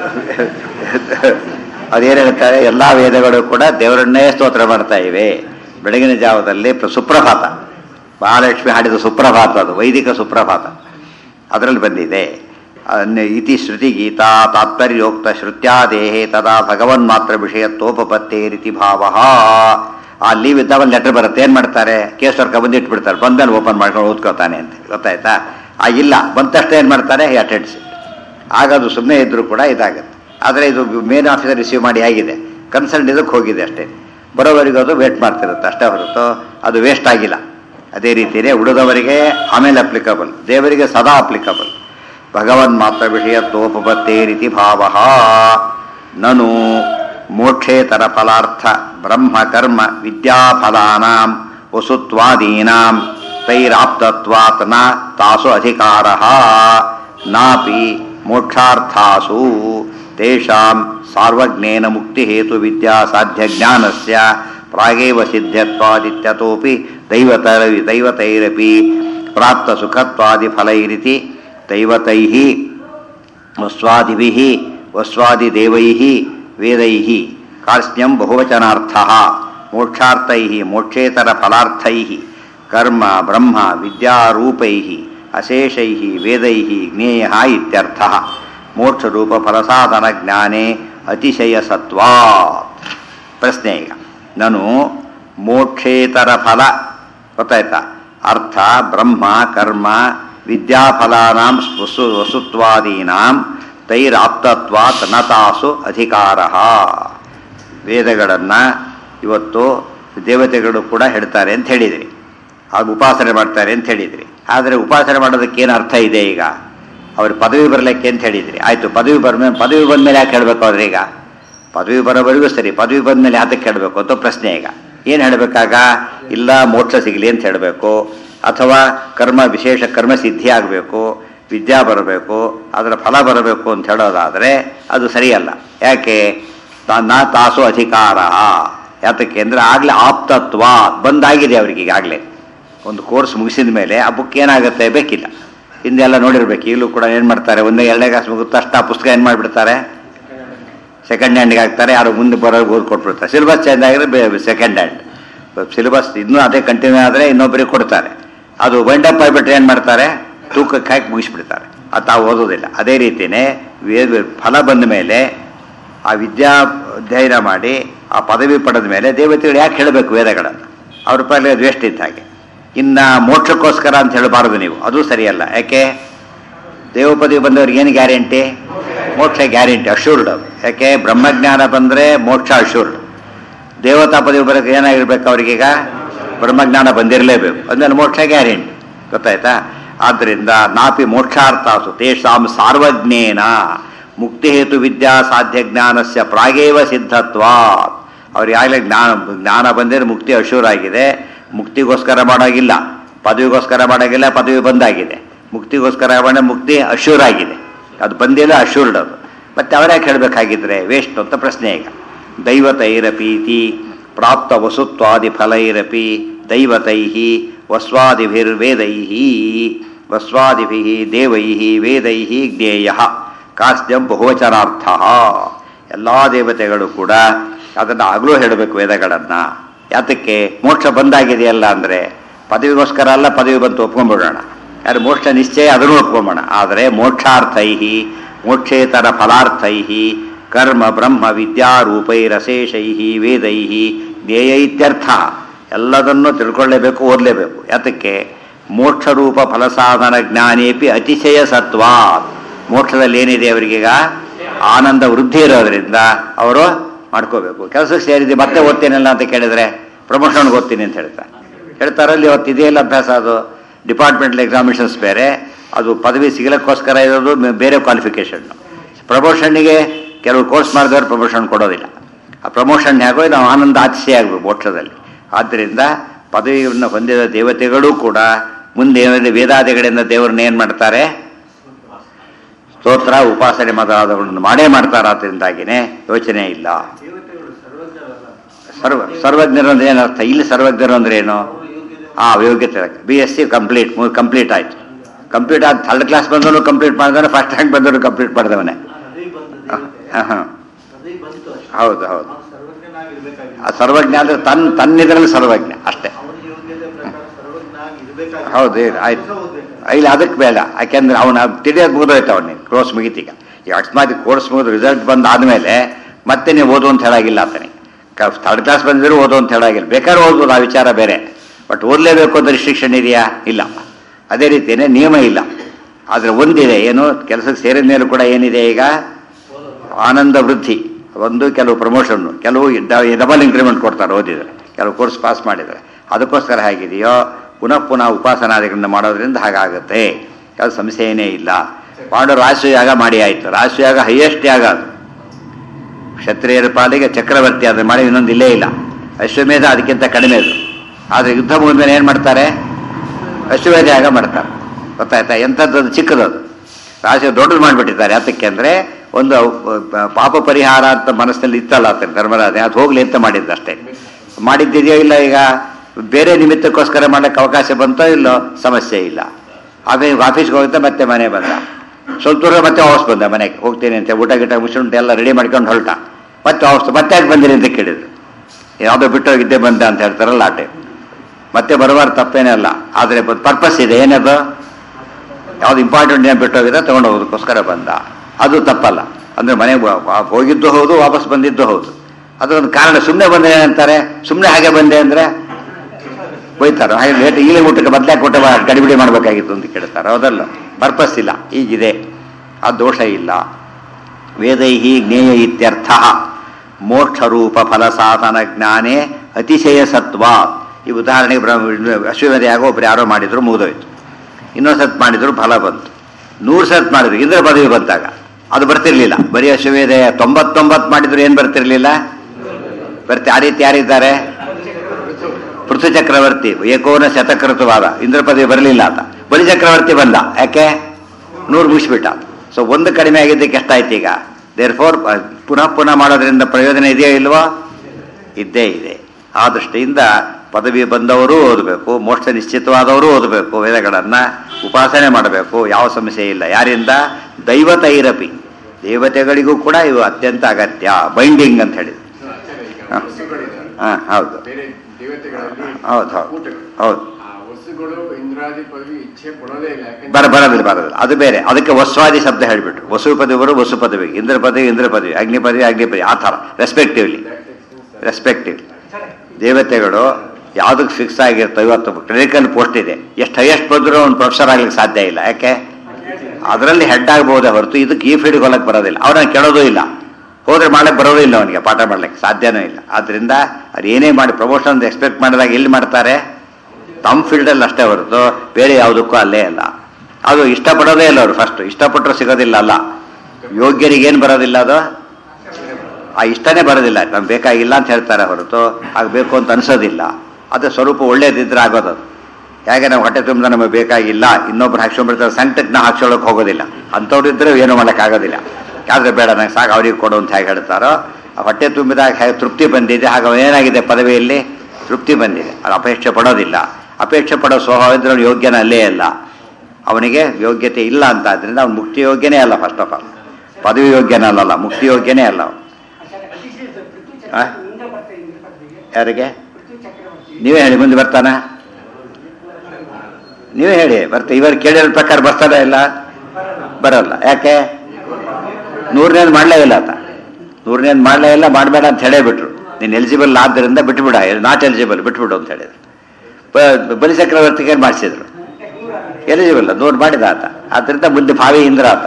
ಅದೇನು ಹೇಳ್ತಾರೆ? ಎಲ್ಲ ವೇದಗಳು ಕೂಡ ದೇವರನ್ನೇ ಸ್ತೋತ್ರ ಮಾಡ್ತಾ ಇವೆ. ಬೆಳಗಿನ ಜಾವದಲ್ಲಿ ಸುಪ್ರಭಾತ, ಮಹಾಲಕ್ಷ್ಮಿ ಹಾಡಿದ ಸುಪ್ರಭಾತ, ಅದು ವೈದಿಕ ಸುಪ್ರಭಾತ, ಅದರಲ್ಲಿ ಬಂದಿದೆ. ಇತಿ ಶ್ರುತಿಗೀತಾ ತಾತ್ಪರ್ಯೋಕ್ತ ಶ್ರುತ್ಯಾದೇಹೇ ತದಾ ಭಗವನ್ ಮಾತ್ರ ವಿಷಯತ್ವೋಪಪತ್ತೇ ರೀತಿ ಭಾವ. ಆ ಲೀವ್ ಇದ್ದಾಗ ಒಂದು ಲೆಟರ್ ಬರುತ್ತೆ. ಏನು ಮಾಡ್ತಾರೆ? ಕೇಸ್ ವರ್ಕ ಬಂದು ಇಟ್ಬಿಡ್ತಾರೆ. ಬಂದಲ್ಲಿ ಓಪನ್ ಮಾಡ್ಕೊಂಡು ಓದ್ಕೋತಾನೆ ಅಂತ. ಗೊತ್ತಾಯ್ತಾ? ಇಲ್ಲ ಬಂದ ತಕ್ಷಣ ಏನು ಮಾಡ್ತಾರೆ? ಅಟೆಂಡ್ಸ್. ಆಗ ಅದು ಸುಮ್ಮನೆ ಇದ್ದರೂ ಕೂಡ ಇದಾಗುತ್ತೆ. ಆದರೆ ಇದು ಮೇನ್ ಆಫೀಸರ್ ರಿಸೀವ್ ಮಾಡಿ ಆಗಿದೆ, ಕನ್ಸಲ್ಟ್ ಇದಕ್ಕೆ ಹೋಗಿದೆ ಅಷ್ಟೇ. ಬರೋವರೆಗೂ ಅದು ವೇಟ್ ಮಾಡ್ತಿರುತ್ತೆ ಅಷ್ಟೇ ಹೊರತು ಅದು ವೇಸ್ಟ್ ಆಗಿಲ್ಲ. ಅದೇ ರೀತಿಯೇ ಉಳಿದವರಿಗೆ ಆಮೇಲೆ ಅಪ್ಲಿಕಬಲ್, ದೇವರಿಗೆ ಸದಾ ಅಪ್ಲಿಕಬಲ್. ಭಗವನ್ ಮಾತ್ರ ವಿಷಯತ್ವೋಪಪತ್ತೇ ರೀತಿ ಭಾವ. ನನು ಮೋಕ್ಷೇತರ ಫಲಾರ್ಥ ಬ್ರಹ್ಮ ಕರ್ಮ ವಿದ್ಯಾಫಲಾನಾಂ ವಸುತ್ವಾದೀನಾಂ ತೈರಾಪ್ತತ್ವಾತ್ ನ ತಾಸು ಅಧಿಕಾರಃ ನಾಪಿ ಮೋಕ್ಷಾರ್ಥಾಸು ತೇಷಾಂ ಸಾರ್ವಜ್ಞೇನ ಮುಕ್ತಿ ಹೇತು ವಿದ್ಯಾ ಸಾಧ್ಯ ಜ್ಞಾನಸ್ಯ ಪ್ರಾಗೇವ ಸಿದ್ಧತ್ವಾದಿತ್ಯತೋಪಿ ದೈವತೈರಪಿ ಪ್ರಾಪ್ತ ಸುಖತ್ವಾದಿ ಫಲೈರಿತಿ ದೈವತೈಃ ವಸ್ವಾದಿಭಿಃ ವಸ್ವಾದಿದೇವೈಃ ವೇದೈಃ ಕಾರ್ಷ್ಣ್ಯಂ ಬಹುವಚನಾರ್ಥಃ ಮೋಕ್ಷಾರ್ಥೈಃ ಮೋಕ್ಷೇತರ ಫಲಾರ್ಥೈಃ ಕರ್ಮ ಬ್ರಹ್ಮ ವಿದ್ಯಾರೂಪೈಃ ಅಶೇಷೈಃ ವೇದೈಃ ಜ್ಞೇಯಃ ಇತ್ಯರ್ಥಃ ಮೋಕ್ಷರೂಪ ಫಲಸಾಧನ ಜ್ಞಾನೇ ಅತಿಶಯ ಸತ್ವಾತ್. ಪ್ರಶ್ನೆ ಈಗ ನಾನು ಮೋಕ್ಷೇತರ ಫಲ ಗೊತ್ತಾಯ್ತಾ ಅರ್ಥ ಬ್ರಹ್ಮ ಕರ್ಮ ವಿದ್ಯಾಫಲಾನಾಂ ವಸುತ್ವಾದೀನಾಂ ತೈರಾಪ್ತತ್ವಾತ್ ನ ತಾಸು ಅಧಿಕಾರ. ವೇದಗಳನ್ನು ಇವತ್ತು ದೇವತೆಗಳು ಕೂಡ ಹೇಳ್ತಾರೆ ಅಂತ ಹೇಳಿದ್ರಿ, ಹಾಗೂ ಉಪಾಸನೆ ಮಾಡ್ತಾರೆ ಅಂತ ಹೇಳಿದ್ರಿ. ಆದರೆ ಉಪಾಸನೆ ಮಾಡೋದಕ್ಕೇನು ಅರ್ಥ ಇದೆ? ಈಗ ಅವ್ರ ಪದವಿ ಬರಲಿಕ್ಕೆ ಅಂತ ಹೇಳಿದ್ರಿ. ಆಯಿತು, ಪದವಿ ಬಂದ ಮೇಲೆ ಯಾಕೆ ಹೇಳಬೇಕು ಅವ್ರಿಗೆ? ಈಗ ಪದವಿ ಬರೋವರೆಗೂ ಸರಿ, ಪದವಿ ಬಂದ ಮೇಲೆ ಯಾತಕ್ಕೆ ಹೇಳಬೇಕು ಅಂತ ಪ್ರಶ್ನೆ. ಈಗ ಏನು ಹೇಳಬೇಕಾಗ? ಇಲ್ಲ ಮೋಕ್ಷ ಸಿಗಲಿ ಅಂತ ಹೇಳಬೇಕು, ಅಥವಾ ಕರ್ಮ ವಿಶೇಷ ಕರ್ಮ ಸಿದ್ಧಿ ಆಗಬೇಕು, ವಿದ್ಯಾ ಬರಬೇಕು, ಅದರ ಫಲ ಬರಬೇಕು ಅಂತ ಹೇಳೋದಾದರೆ ಅದು ಸರಿಯಲ್ಲ. ಯಾಕೆ? ನಾ ತಾಸು ಅಧಿಕಾರ. ಯಾತಕ್ಕೆ ಅಂದರೆ ಆಗಲೇ ಆಪ್ತತ್ವ ಬಂದಾಗಿದೆ ಅವ್ರಿಗೆ. ಈಗಾಗಲೇ ಒಂದು ಕೋರ್ಸ್ ಮುಗಿಸಿದ ಮೇಲೆ ಆ ಬುಕ್ ಏನಾಗುತ್ತೆ ಬೇಕಿಲ್ಲ, ಹಿಂದೆಲ್ಲ ನೋಡಿರ್ಬೇಕು. ಈಗಲೂ ಕೂಡ ಏನು ಮಾಡ್ತಾರೆ, ಒಂದೇ ಎರಡನೇ ಕ್ಲಾಸ್ ಮುಗಿದ ತಕ್ಷಣ ಆ ಪುಸ್ತಕ ಏನು ಮಾಡಿಬಿಡ್ತಾರೆ, ಸೆಕೆಂಡ್ ಹ್ಯಾಂಡ್ಗೆ ಹಾಕ್ತಾರೆ. ಯಾರು ಮುಂದೆ ಬರೋದು ಓದಿ ಕೊಟ್ಬಿಡ್ತಾರೆ. ಸಿಲೆಬಸ್ ಚೇಂಜ್ ಆಗಿದ್ರೆ ಸೆಕೆಂಡ್ ಹ್ಯಾಂಡ್, ಸಿಲೆಬಸ್ ಇನ್ನೂ ಅದೇ ಕಂಟಿನ್ಯೂ ಆದರೆ ಇನ್ನೊಬ್ಬರಿಗೆ ಕೊಡ್ತಾರೆ. ಅದು ವೈಂಡಪ್ ಆಗಿಬಿಟ್ರೆ ಏನು ಮಾಡ್ತಾರೆ, ತೂಕಕ್ಕೆ ಹಾಕಿ ಮುಗಿಸ್ಬಿಡ್ತಾರೆ, ಅದು ತಾವು ಓದೋದಿಲ್ಲ. ಅದೇ ರೀತಿಯೇ ಫಲ ಬಂದ ಮೇಲೆ ಆ ವಿದ್ಯಾ ಅಧ್ಯಯನ ಮಾಡಿ ಆ ಪದವಿ ಪಡೆದ ಮೇಲೆ ದೇವತೆಗಳು ಯಾಕೆ ಹೇಳಬೇಕು ವೇದಗಳನ್ನು? ಅವ್ರ ಪೈಲೆ ಅದು ವೇಸ್ಟ್ ಇದ್ದ ಹಾಗೆ. ಇನ್ನು ಮೋಕ್ಷಕ್ಕೋಸ್ಕರ ಅಂತ ಹೇಳಬಾರದು ನೀವು, ಅದು ಸರಿಯಲ್ಲ. ಯಾಕೆ? ದೇವ ಪದವಿ ಬಂದವ್ರಿಗೆ ಏನು ಗ್ಯಾರಂಟಿ? ಮೋಕ್ಷ ಗ್ಯಾರಂಟಿ, ಅಶ್ಯೂರ್ಡ್. ಯಾಕೆ? ಬ್ರಹ್ಮಜ್ಞಾನ ಬಂದರೆ ಮೋಕ್ಷ ಅಶ್ಯೂರ್ಡ್. ದೇವತಾ ಪದವಿ ಬರೋಕ್ಕೆ ಏನಾಗಿರ್ಬೇಕು ಅವ್ರಿಗೀಗ? ಬ್ರಹ್ಮಜ್ಞಾನ ಬಂದಿರಲೇಬೇಕು, ಅಂದಮೇಲೆ ಮೋಕ್ಷ ಗ್ಯಾರಂಟಿ. ಗೊತ್ತಾಯ್ತಾ? ಆದ್ದರಿಂದ ನಾಪಿ ಮೋಕ್ಷಾರ್ಥಾಸು ತೇಷಾಂ ಸಾರ್ವಜ್ಞೇನ ಮುಕ್ತಿಹೇತು ವಿದ್ಯಾ ಸಾಧ್ಯ ಜ್ಞಾನಸ್ಯ ಪ್ರಾಗೇವ ಸಿದ್ಧತ್ವಾತ್. ಅವ್ರಿಗೆ ಆಗಲೇ ಜ್ಞಾನ ಬಂದರೆ ಮುಕ್ತಿ ಅಶ್ಯೂರ್ ಆಗಿದೆ. ಮುಕ್ತಿಗೋಸ್ಕರ ಮಾಡೋಗಿಲ್ಲ, ಪದವಿಗೋಸ್ಕರ ಮಾಡೋಗಿಲ್ಲ, ಪದವಿ ಬಂದಾಗಿದೆ. ಮುಕ್ತಿಗೋಸ್ಕರ ಮಾಡೋ ಮುಕ್ತಿ ಅಶ್ಯೂರ್ ಆಗಿದೆ, ಅದು ಬಂದಿಲ್ಲ, ಅಶ್ಯೂರ್ಡ್. ಅದು ಮತ್ತೆ ಅವರ್ಯಾಕೆ ಹೇಳಬೇಕಾಗಿದ್ರೆ ವೇಸ್ಟ್ ಅಂತ ಪ್ರಶ್ನೆ. ಈಗ ದೈವತೈರಪೀತಿ ಪ್ರಾಪ್ತ ವಸುತ್ವಾದಿ ಫಲೈರಪಿ ದೈವತೈಃ ವಸ್ವಾದಿಭಿರ್ವೇದೈಃ ವಸ್ವಾದಿಭಿಃ ದೇವೈಃ ವೇದೈಃ ಜ್ಞೇಯಃ ಕಾಸ್ಯಂ ಬಹುವಚನಾರ್ಥ. ಎಲ್ಲ ದೇವತೆಗಳು ಕೂಡ ಅದನ್ನು ಆಗಲೂ ಹೇಳಬೇಕು ವೇದಗಳನ್ನು. ಯಾತಕ್ಕೆ? ಮೋಕ್ಷ ಬಂದಾಗಿದೆಯಲ್ಲ ಅಂದರೆ ಪದವಿಗೋಸ್ಕರ ಅಲ್ಲ, ಪದವಿ ಬಂತು ಒಪ್ಕೊಂಡ್ಬಿಡೋಣ. ಯಾರು ಮೋಕ್ಷ ನಿಶ್ಚಯ ಅದನ್ನು ಒಪ್ಕೊಂಬೋಣ. ಆದರೆ ಮೋಕ್ಷಾರ್ಥೈಃ ಮೋಕ್ಷೇತರ ಫಲಾರ್ಥೈಃ ಕರ್ಮ ಬ್ರಹ್ಮ ವಿದ್ಯಾರೂಪೈರಶೇಷೈಃ ವೇದೈಃ ಜ್ಞೇಯ ಇತ್ಯರ್ಥ. ಎಲ್ಲದನ್ನೂ ತಿಳ್ಕೊಳ್ಳೇಬೇಕು, ಓದಲೇಬೇಕು. ಯಾತಕ್ಕೆ? ಮೋಕ್ಷರೂಪ ಫಲಸಾಧನ ಜ್ಞಾನೇಪಿ ಅತಿಶಯ ಸತ್ವಾ. ಮೋಕ್ಷದಲ್ಲಿ ಏನಿದೆ ಅವರಿಗೀಗ? ಆನಂದ ವೃದ್ಧಿ ಇರೋದ್ರಿಂದ ಅವರು ಮಾಡ್ಕೋಬೇಕು. ಕೆಲಸಕ್ಕೆ ಸೇರಿದೆ ಮತ್ತೆ ಓದ್ತೇನಲ್ಲ ಅಂತ ಕೇಳಿದರೆ ಪ್ರಮೋಷನ್ಗೆ ಓದ್ತೀನಿ ಅಂತ ಹೇಳ್ತಾರಲ್ಲಿ ಅವತ್ತು ಇದೆಯಲ್ಲ ಅಭ್ಯಾಸ. ಅದು ಡಿಪಾರ್ಟ್ಮೆಂಟಲ್ ಎಕ್ಸಾಮಿನೇಷನ್ಸ್ ಬೇರೆ, ಅದು ಪದವಿ ಸಿಗಲಿಕ್ಕೋಸ್ಕರ ಇರೋದು ಬೇರೆ ಕ್ವಾಲಿಫಿಕೇಷನ್ನು. ಪ್ರಮೋಷನ್ನಿಗೆ ಕೆಲವು ಕೋರ್ಸ್ ಮಾಡಿದವರು ಪ್ರಮೋಷನ್ ಕೊಡೋದಿಲ್ಲ. ಆ ಪ್ರಮೋಷನ್ ಹೇಗೋ ನಾವು ಆನಂದ ಅತಿಶಯ ಆಗಬೇಕು ಮೋಕ್ಷದಲ್ಲಿ. ಆದ್ದರಿಂದ ಪದವಿಯನ್ನು ಹೊಂದಿದ ದೇವತೆಗಳೂ ಕೂಡ ಮುಂದೆ ಏನಾದರೆ ವೇದಾದಿಗಳಿಂದ ದೇವರನ್ನ ಏನು ಮಾಡ್ತಾರೆ? ಸ್ತೋತ್ರ ಉಪಾಸನೆ ಮೊದಲಾದವುಗಳನ್ನು ಮಾಡೇ ಮಾಡ್ತಾರೆ. ಅದರಿಂದಾಗಿಯೇ ಯೋಚನೆ ಇಲ್ಲ. ಸರ್ವಜ್ಞರು ಅಂದ್ರೆ ಏನರ್ಥ? ಇಲ್ಲಿ ಸರ್ವಜ್ಞರು ಅಂದ್ರೆ ಏನು? ಯೋಗ್ಯತೆ BSc ಕಂಪ್ಲೀಟ್ ಆಯಿತು. ಕಂಪ್ಲೀಟ್ ಆದ ಥರ್ಡ್ ಕ್ಲಾಸ್ ಬಂದವನು ಕಂಪ್ಲೀಟ್ ಮಾಡಿದವನು, ಫಸ್ಟ್ ರ್ಯಾಂಕ್ ಬಂದವನು ಕಂಪ್ಲೀಟ್ ಮಾಡಿದವನೇ. ಹೌದು ಹೌದು. ಆ ಸರ್ವಜ್ಞ ಅಂದರೆ ತನ್ನಿದ್ರಲ್ಲಿ ಸರ್ವಜ್ಞ ಅಷ್ಟೇ. ಹೌದು, ಆಯ್ತು. ಇಲ್ಲ ಅದಕ್ಕೆ ಬೇಡ. ಯಾಕೆಂದ್ರೆ ಅವನ ತಿಳಿಯೋದು ಮುಗಿದೋಯ್ತು, ಅವನಿಗೆ ಕೋರ್ಸ್ ಮುಗಿತೀಗ. ಈಗ ಅಕಸ್ಮಾತ್ ಕೋರ್ಸ್ ಮುಗಿದು ರಿಸಲ್ಟ್ ಬಂದಾದಮೇಲೆ ಮತ್ತೆ ನೀವು ಓದು ಅಂತ ಹೇಳಾಗಿಲ್ಲ ಆತನಿಗೆ. ಥರ್ಡ್ ಕ್ಲಾಸ್ ಬಂದಿದ್ರು ಓದು ಅಂತ ಹೇಳಾಗಿಲ್ಲ. ಬೇಕಾದ್ರೆ ಓದ್ಬೋದು, ಆ ವಿಚಾರ ಬೇರೆ. ಬಟ್ ಓದಲೇಬೇಕು ಅಂತ ರಿಸ್ಟ್ರಿಕ್ಷನ್ ಇದೆಯಾ? ಇಲ್ಲ. ಅದೇ ರೀತಿಯೇ ನಿಯಮ ಇಲ್ಲ. ಆದರೆ ಒಂದಿದೆ, ಏನು? ಕೆಲಸಕ್ಕೆ ಸೇರಿದ ಮೇಲೂ ಕೂಡ ಏನಿದೆ ಈಗ? ಆನಂದ ವೃದ್ಧಿ. ಒಂದು ಕೆಲವು ಪ್ರಮೋಷನ್ನು, ಕೆಲವು ಡಬಲ್ ಇಂಕ್ರಿಮೆಂಟ್ ಕೊಡ್ತಾರೆ ಓದಿದರೆ, ಕೆಲವು ಕೋರ್ಸ್ ಪಾಸ್ ಮಾಡಿದರೆ. ಅದಕ್ಕೋಸ್ಕರ ಹೇಗಿದೆಯೋ ಪುನಃ ಉಪಾಸನಾದಿಗಳನ್ನು ಮಾಡೋದ್ರಿಂದ ಹಾಗಾಗುತ್ತೆ. ಯಾವುದು ಸಂಶಯನೇ ಇಲ್ಲ. ಪಾಂಡು ರಾಜಸೂಯಾಗ ಮಾಡಿ ಆಯಿತು. ರಾಜಸೂಯಾಗ ಹೈಯೆಸ್ಟ್ ಯಾಗ ಅದು. ಕ್ಷತ್ರಿಯರ ಪಾಲಿಗೆ ಚಕ್ರವರ್ತಿ ಅದನ್ನು ಮಾಡಿ ಇನ್ನೊಂದು ಇಲ್ಲೇ ಇಲ್ಲ. ಅಶ್ವಮೇಧ ಅದಕ್ಕಿಂತ ಕಡಿಮೆ ಅದು. ಆದರೆ ಯುದ್ಧ ಮುಗಿದ ಮೇಲೆ ಏನು ಮಾಡ್ತಾರೆ? ಅಶ್ವಮೇಧ ಯಾಗ ಮಾಡ್ತಾರೆ. ಗೊತ್ತಾಯ್ತಾ? ಎಂಥದ್ದು ಚಿಕ್ಕದದು. ರಾಜ ದೊಡ್ಡದು ಮಾಡಿಬಿಟ್ಟಿದ್ದಾರೆ. ಯಾತಕ್ಕೆ ಅಂದರೆ ಒಂದು ಪಾಪ ಪರಿಹಾರ ಅಂತ ಮನಸ್ಸಿನಲ್ಲಿ ಇತ್ತಲ್ಲ ಆತನ ಧರ್ಮರಾಜ, ಅದು ಹೋಗ್ಲಿ ಅಂತ ಮಾಡಿದ್ದು ಅಷ್ಟೇ. ಮಾಡಿದ್ದಿದೆಯೋ ಇಲ್ಲ? ಈಗ ಬೇರೆ ನಿಮಿತ್ತಕ್ಕೋಸ್ಕರ ಮಾಡಕ್ಕೆ ಅವಕಾಶ ಬಂತೋ ಇಲ್ಲೋ ಸಮಸ್ಯೆ ಇಲ್ಲ. ಆಮೇಲೆ ಆಫೀಸ್ಗೆ ಹೋಗುತ್ತೆ ಮತ್ತೆ ಮನೆ ಬಂದ, ಸ್ವಲ್ಪ ದೂರ ಮತ್ತೆ ವಾಪಸ್ ಬಂದ ಮನೆಗೆ ಹೋಗ್ತೀನಿ ಅಂತ ಊಟ ಗಿಟ ಮುಗಿಸ್ಕೊಂಡು ಎಲ್ಲ ರೆಡಿ ಮಾಡ್ಕೊಂಡು ಹೊರಟ. ಮತ್ತೆ ವಾಪಸ್ ಮತ್ತೆ ಯಾಕೆ ಬಂದಿರಿ ಅಂತ ಕೇಳಿದ್ರು. ಯಾವುದೋ ಬಿಟ್ಟು ಹೋಗಿದ್ದೆ ಬಂದೆ ಅಂತ ಹೇಳ್ತಾರಲ್ಲ ಆ ಟೈಮ್. ಮತ್ತೆ ಬರುವಾರ ತಪ್ಪೇನೇ ಅಲ್ಲ, ಆದರೆ ಪರ್ಪಸ್ ಇದೆ. ಏನದು? ಯಾವ್ದು ಇಂಪಾರ್ಟೆಂಟ್ ಏನು ಬಿಟ್ಟು ಹೋಗಿದ್ರೆ ತೊಗೊಂಡು ಹೋಗೋದಕ್ಕೋಸ್ಕರ ಬಂದ, ಅದು ತಪ್ಪಲ್ಲ. ಅಂದರೆ ಮನೆಗೆ ಹೋಗಿದ್ದು ಹೌದು, ವಾಪಸ್ ಬಂದಿದ್ದು ಹೌದು. ಅದೊಂದು ಕಾರಣ. ಸುಮ್ಮನೆ ಬಂದೆ ಅಂತಾರೆ, ಸುಮ್ಮನೆ ಹಾಗೆ ಬಂದೆ ಅಂದರೆ ಹೋಯ್ತಾರೋ. ಹಾಗೆ ಲೇಟ್ ಈಗಲೇ ಊಟಕ್ಕೆ ಬದಲಾಗಿ ಕೊಟ್ಟ ಗಡಿಬಿಡಿ ಮಾಡಬೇಕಾಗಿತ್ತು ಅಂತ ಕೇಳ್ತಾರೆ. ಹೌದಲ್ಲ, ಪರ್ಪಸ್ ಇಲ್ಲ, ಈಗಿದೆ, ಆ ದೋಷ ಇಲ್ಲ. ವೇದೈಹಿ ಜ್ಞೇಯ ಇತ್ಯರ್ಥ. ಮೋಕ್ಷರೂಪ ಫಲ ಸಾಧನ ಜ್ಞಾನೇ ಅತಿಶಯ ಸತ್ವ. ಈ ಉದಾಹರಣೆಗೆ ಅಶ್ವಮೇಧ ಯಾಗೋ ಒಬ್ರು ಯಾರೋ ಮಾಡಿದ್ರು, ಮುಗಿದೋಯ್ತು. ಇನ್ನೊಂದು ಸತ್ ಮಾಡಿದ್ರು, ಫಲ ಬಂತು. 100 ಸತ್ ಮಾಡಿದ್ರು, ಇಂದ್ರ ಪದವಿ ಬಂತಾಗ ಅದು ಬರ್ತಿರ್ಲಿಲ್ಲ. ಬರೀ ಅಶ್ವಮೇಧ 99 ಮಾಡಿದ್ರು ಏನು ಬರ್ತಿರ್ಲಿಲ್ಲ? ಆ ರೀತಿ ಯಾರಿದ್ದಾರೆ? ಪೃಥು ಚಕ್ರವರ್ತಿ ಏಕೋನ ಶತಕೃತವಾದ, ಇಂದ್ರ ಪದವಿ ಬರಲಿಲ್ಲ ಆತ. ಬಲಿ ಚಕ್ರವರ್ತಿ ಬಂದ, ಯಾಕೆ? 100 ಮುಗಿಸ್ಬಿಟ್ಟ. ಸೊ ಒಂದು ಕಡಿಮೆ ಆಗಿದ್ದಕ್ಕೆ ಎಷ್ಟಾಯ್ತು ಈಗ? ದೇರ್ ಫೋರ್ ಪುನಃ ಮಾಡೋದ್ರಿಂದ ಪ್ರಯೋಜನ ಇದೆಯೋ ಇಲ್ವೋ? ಇದ್ದೇ ಇದೆ. ಆ ದೃಷ್ಟಿಯಿಂದ ಪದವಿ ಬಂದವರು ಓದಬೇಕು, ಮೋಕ್ಷ ನಿಶ್ಚಿತವಾದವರು ಓದಬೇಕು, ವೇದಗಳನ್ನು ಉಪಾಸನೆ ಮಾಡಬೇಕು, ಯಾವ ಸಮಸ್ಯೆ ಇಲ್ಲ. ಯಾರಿಂದ? ದೈವತೈರಪಿ, ದೇವತೆಗಳಿಗೂ ಕೂಡ ಇವು ಅತ್ಯಂತ ಅಗತ್ಯ. ಬೈಂಡಿಂಗ್ ಅಂತ ಹೇಳಿದ್ರು. ಹಾಂ, ಹೌದು ಹೌದು ಹೌದು ಹೌದು. ಬರೋದಿಲ್ಲ. ಅದು ಬೇರೆ. ಅದಕ್ಕೆ ವಸ್ವಾದಿ ಶಬ್ದ ಹೇಳಿಬಿಟ್ರು. ವಸು ಪದವಿವರು ವಸು ಪದವಿ, ಇಂದ್ರ ಪದವಿ, ಅಗ್ನಿ ಪದವಿ ಆ ಥರ ರೆಸ್ಪೆಕ್ಟಿವ್ಲಿ. ದೇವತೆಗಳು ಯಾವುದಕ್ಕೆ ಫಿಕ್ಸ್ ಆಗಿರ್ತವೆ. ಇವತ್ತು ಕ್ಲಿನಿಕಲ್ ಪೋಸ್ಟ್ ಇದೆ, ಎಷ್ಟು ಹೈಯೆಸ್ಟ್ ಬಂದರೂ ಒಂದು ಪ್ರೊಫೆಸರ್ ಆಗ್ಲಿಕ್ಕೆ ಸಾಧ್ಯ ಇಲ್ಲ. ಯಾಕೆ? ಅದರಲ್ಲಿ ಹೆಡ್ ಆಗ್ಬೋದೇ ಹೊರತು ಇದಕ್ಕೆ ಈ ಫೀಲ್ಡ್ಗೆ ಹೋಗಕ್ಕೆ ಬರೋದಿಲ್ಲ. ಅವ್ರನ್ನ ಕೇಳೋದೂ ಇಲ್ಲ, ಹೋದ್ರೆ ಮಾಡಕ್ಕೆ ಬರೋದೂ ಇಲ್ಲ, ಅವನಿಗೆ ಪಾಠ ಮಾಡ್ಲಿಕ್ಕೆ ಸಾಧ್ಯನೂ ಇಲ್ಲ. ಆದ್ದರಿಂದ ಅದು ಏನೇ ಮಾಡಿ ಪ್ರಮೋಷನ್ ಎಕ್ಸ್ಪೆಕ್ಟ್ ಮಾಡಿದಾಗ ಎಲ್ಲಿ ಮಾಡ್ತಾರೆ? ತಮ್ಮ ಫೀಲ್ಡಲ್ಲಿ ಅಷ್ಟೇ ಹೊರತು ಬೇರೆ ಯಾವುದಕ್ಕೂ ಅಲ್ಲೇ ಅಲ್ಲ. ಅದು ಇಷ್ಟಪಡೋದೇ ಇಲ್ಲ ಅವರು. ಫಸ್ಟ್ ಇಷ್ಟಪಟ್ಟರು ಸಿಗೋದಿಲ್ಲ ಅಲ್ಲ, ಯೋಗ್ಯರಿಗೇನು ಬರೋದಿಲ್ಲ, ಅದು ಆ ಇಷ್ಟನೇ ಬರೋದಿಲ್ಲ. ನಮ್ಗೆ ಬೇಕಾಗಿಲ್ಲ ಅಂತ ಹೇಳ್ತಾರೆ ಹೊರತು ಆಗಬೇಕು ಅಂತ ಅನ್ಸೋದಿಲ್ಲ. ಅದು ಸ್ವರೂಪ ಒಳ್ಳೇದಿದ್ರೆ ಆಗೋದು. ಹೇಗೆ ನಾವು ಹೊಟ್ಟೆ ತುಂಬ ನಮಗೆ ಬೇಕಾಗಿಲ್ಲ, ಇನ್ನೊಬ್ರು ಹಾಕ್ಸ್ಕೊಂಡ್ಬಿಡ್ತಾರೆ, ಸಂಕಟಕ್ಕೆ ನಾವು ಹಾಕ್ಸ್ಕೊಳ್ಳೋಕೆ ಹೋಗೋದಿಲ್ಲ. ಅಂಥವ್ರು ಇದ್ದರೆ ಏನೂ ಮಾಡೋಕ್ಕಾಗೋದಿಲ್ಲ. ಯಾವ್ದು ಬೇಡ ನಂಗೆ ಸಾಕು ಅವ್ರಿಗೆ ಕೊಡು ಅಂತ ಹೇಗೆ ಹೇಳ್ತಾರೋ, ಆ ಹೊಟ್ಟೆ ತುಂಬಿದಾಗ ಹೇಗೆ ತೃಪ್ತಿ ಬಂದಿದೆ, ಹಾಗೆ ಏನಾಗಿದೆ ಪದವಿಯಲ್ಲಿ ತೃಪ್ತಿ ಬಂದಿದೆ. ಅದು ಅಪೇಕ್ಷೆ ಪಡೋದಿಲ್ಲ. ಅಪೇಕ್ಷೆ ಪಡೋ ಸ್ವಭಾವ ಇದ್ರೆ ಅವನು ಯೋಗ್ಯನ ಅಲ್ಲೇ ಅಲ್ಲ. ಅವನಿಗೆ ಯೋಗ್ಯತೆ ಇಲ್ಲ ಅಂತ ಆದ್ದರಿಂದ ಅವ್ನು ಮುಕ್ತಿ ಯೋಗ್ಯನೇ ಅಲ್ಲ. ಫಸ್ಟ್ ಆಫ್ ಆಲ್ ಪದವಿ ಯೋಗ್ಯನಲ್ಲ, ಮುಕ್ತಿ ಯೋಗ್ಯನೇ ಅಲ್ಲ ಅವನು. ಯಾರಿಗೆ? ನೀವೇ ಹೇಳಿ, ಮುಂದೆ ಬರ್ತಾನ? ನೀವೇ ಹೇಳಿ. ಇವರು ಕೇಳಿರೋ ಪ್ರಕಾರ ಬರ್ತಾರ ಇಲ್ಲ? ಬರೋಲ್ಲ. ಯಾಕೆ? 100ನೇದು ಮಾಡಲೇ ಇಲ್ಲ ಆತ. 100ನೇದು ಮಾಡಲೇ ಇಲ್ಲ, ಮಾಡಬೇಡ ಅಂತ ಹೇಳೇ ಬಿಟ್ರು. ನೀನು ಎಲಿಜಿಬಲ್ ಆದ್ದರಿಂದ ಬಿಟ್ಬಿಡ, ನಾಟ್ ಎಲಿಜಿಬಲ್ ಬಿಟ್ಬಿಡು ಅಂತ ಹೇಳಿದ್ರು. ಬಲಿ ಚಕ್ರವರ್ತಿಗೆ ಮಾಡಿಸಿದ್ರು, ಎಲಿಜಿಬಲ್ 100 ಮಾಡಿದ ಆತ. ಆದ್ದರಿಂದ ಮುಂದೆ ಭಾವಿ ಇಂದ್ರ ಆತ.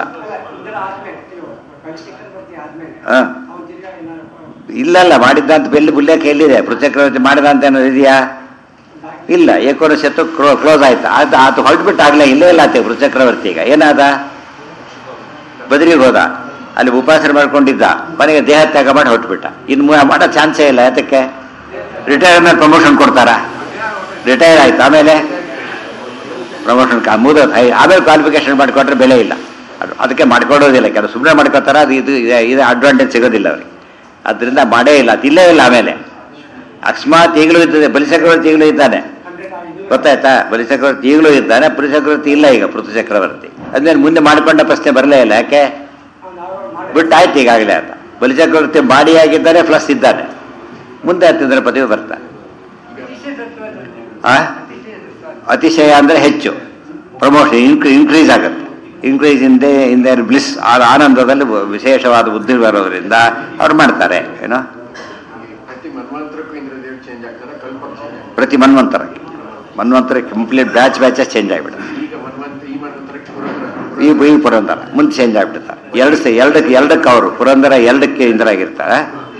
ಹಾಂ, ಇಲ್ಲ ಮಾಡಿದ್ದಂತ ಬೆಲ್ಲಿ ಬುಲ್ಯಕ್ಕೆ ಎಲ್ಲಿದೆ? ಪೃಥ್ಚಕ್ರವರ್ತಿ ಮಾಡಿದ ಅಂತ ಏನಾದ್ರು ಇದೆಯಾ? ಇಲ್ಲ. ಏಕೋನ ಶತ್ರು ಕ್ಲೋಸ್ ಆಯ್ತು. ಆತ ಹೊರಟ್ಬಿಟ್ಟು ಆಗಲೇ ಇಲ್ಲೇ ಇಲ್ಲ ಆತ ಪೃಥ್ಚಕ್ರವರ್ತಿ. ಈಗ ಏನಾದ? ಬದರಿಗೆ ಹೋದ, ಅಲ್ಲಿ ಉಪಾಸನೆ ಮಾಡ್ಕೊಂಡಿದ್ದ, ಮನೆಗೆ ದೇಹ ತ್ಯಾಗ ಮಾಡಿ ಹೊರಟ್ಬಿಟ್ಟ. ಇನ್ನು ಮಾಡೋ ಚಾನ್ಸೇ ಇಲ್ಲ. ಯಾತಕ್ಕೆ? ರಿಟೈರ್ ಮೇಲೆ ಪ್ರಮೋಷನ್ ಕೊಡ್ತಾರಾ? ರಿಟೈರ್ ಆಯ್ತು, ಆಮೇಲೆ ಪ್ರಮೋಷನ್ ಆಮೇಲೆ ಕ್ವಾಲಿಫಿಕೇಶನ್ ಮಾಡಿಕೊಟ್ರೆ ಬೆಲೆ ಇಲ್ಲ. ಅದಕ್ಕೆ ಮಾಡ್ಕೊಡೋದಿಲ್ಲ. ಕೆಲವು ಸುಮ್ಮನೆ ಮಾಡ್ಕೋತಾರ, ಅದು ಇದು ಅಡ್ವಾಂಟೇಜ್ ಸಿಗೋದಿಲ್ಲ ಅವ್ರಿಗೆ. ಅದರಿಂದ ಮಾಡೇ ಇಲ್ಲ, ಇಲ್ಲೇ ಇಲ್ಲ. ಆಮೇಲೆ ಅಕಸ್ಮಾತ್ ಈಗಲೂ ಇರ್ತದೆ. ಬಲಿಚಕ್ರವರ್ತಿ ಈಗಲೂ ಇದ್ದಾನೆ, ಗೊತ್ತಾಯ್ತಾ? ಬಲಿಚಕ್ರವರ್ತಿ ಈಗಲೂ ಇದ್ದಾನೆ, ಪೃಥ್ಚಕ್ರವರ್ತಿ ಇಲ್ಲ. ಈಗ ಪೃಥ್ಚಕ್ರವರ್ತಿ ಅದೇನು ಮುಂದೆ ಮಾಡಿಕೊಂಡ ಪ್ರಶ್ನೆ ಬರಲೇ ಇಲ್ಲ. ಯಾಕೆ? ಬಿಟ್ಟಾಯ್ತು ಈಗಾಗಲೇ ಆತ. ಬಲಿಚಕ್ರವರ್ತಿ ಬಾಡಿಯಾಗಿದ್ದಾನೆ, ಪ್ಲಸ್ ಇದ್ದಾನೆ. ಮುಂದೆ ಹತ್ತಿದ್ರೆ ಪದವಿ ಬರ್ತಾನೆ. ಅತಿಶಯ ಅಂದರೆ ಹೆಚ್ಚು, ಪ್ರಮೋಷನ್ ಇನ್ಕ್ರೀಸ್ ಆಗುತ್ತೆ. ಇನ್ಕ್ರೀಸ್ ಇನ್ ದೇರ್ ಬ್ಲಿಸ್, ಆನಂದದಲ್ಲಿ ವಿಶೇಷವಾದ ಬುದ್ಧಿ ಬರೋದ್ರಿಂದ ಅವ್ರು ಮಾಡ್ತಾರೆ. ಏನೋ ಪ್ರತಿ ಮನ್ವಂತರಕ್ಕೆ ಕಂಪ್ಲೀಟ್ ಬ್ಯಾಚಸ್ ಚೇಂಜ್ ಆಗಿಬಿಡುತ್ತೆ. ಈ ಪುರಂದರ ಮುಂದೆ ಚೇಂಜ್ ಆಗಿಬಿಡ್ತಾರೆ. ಎರಡಕ್ಕೆ ಅವರು ಪುರಂದರ, ಎರಡಕ್ಕೆ ಇಂದ್ರಾಗಿರ್ತಾರೆ.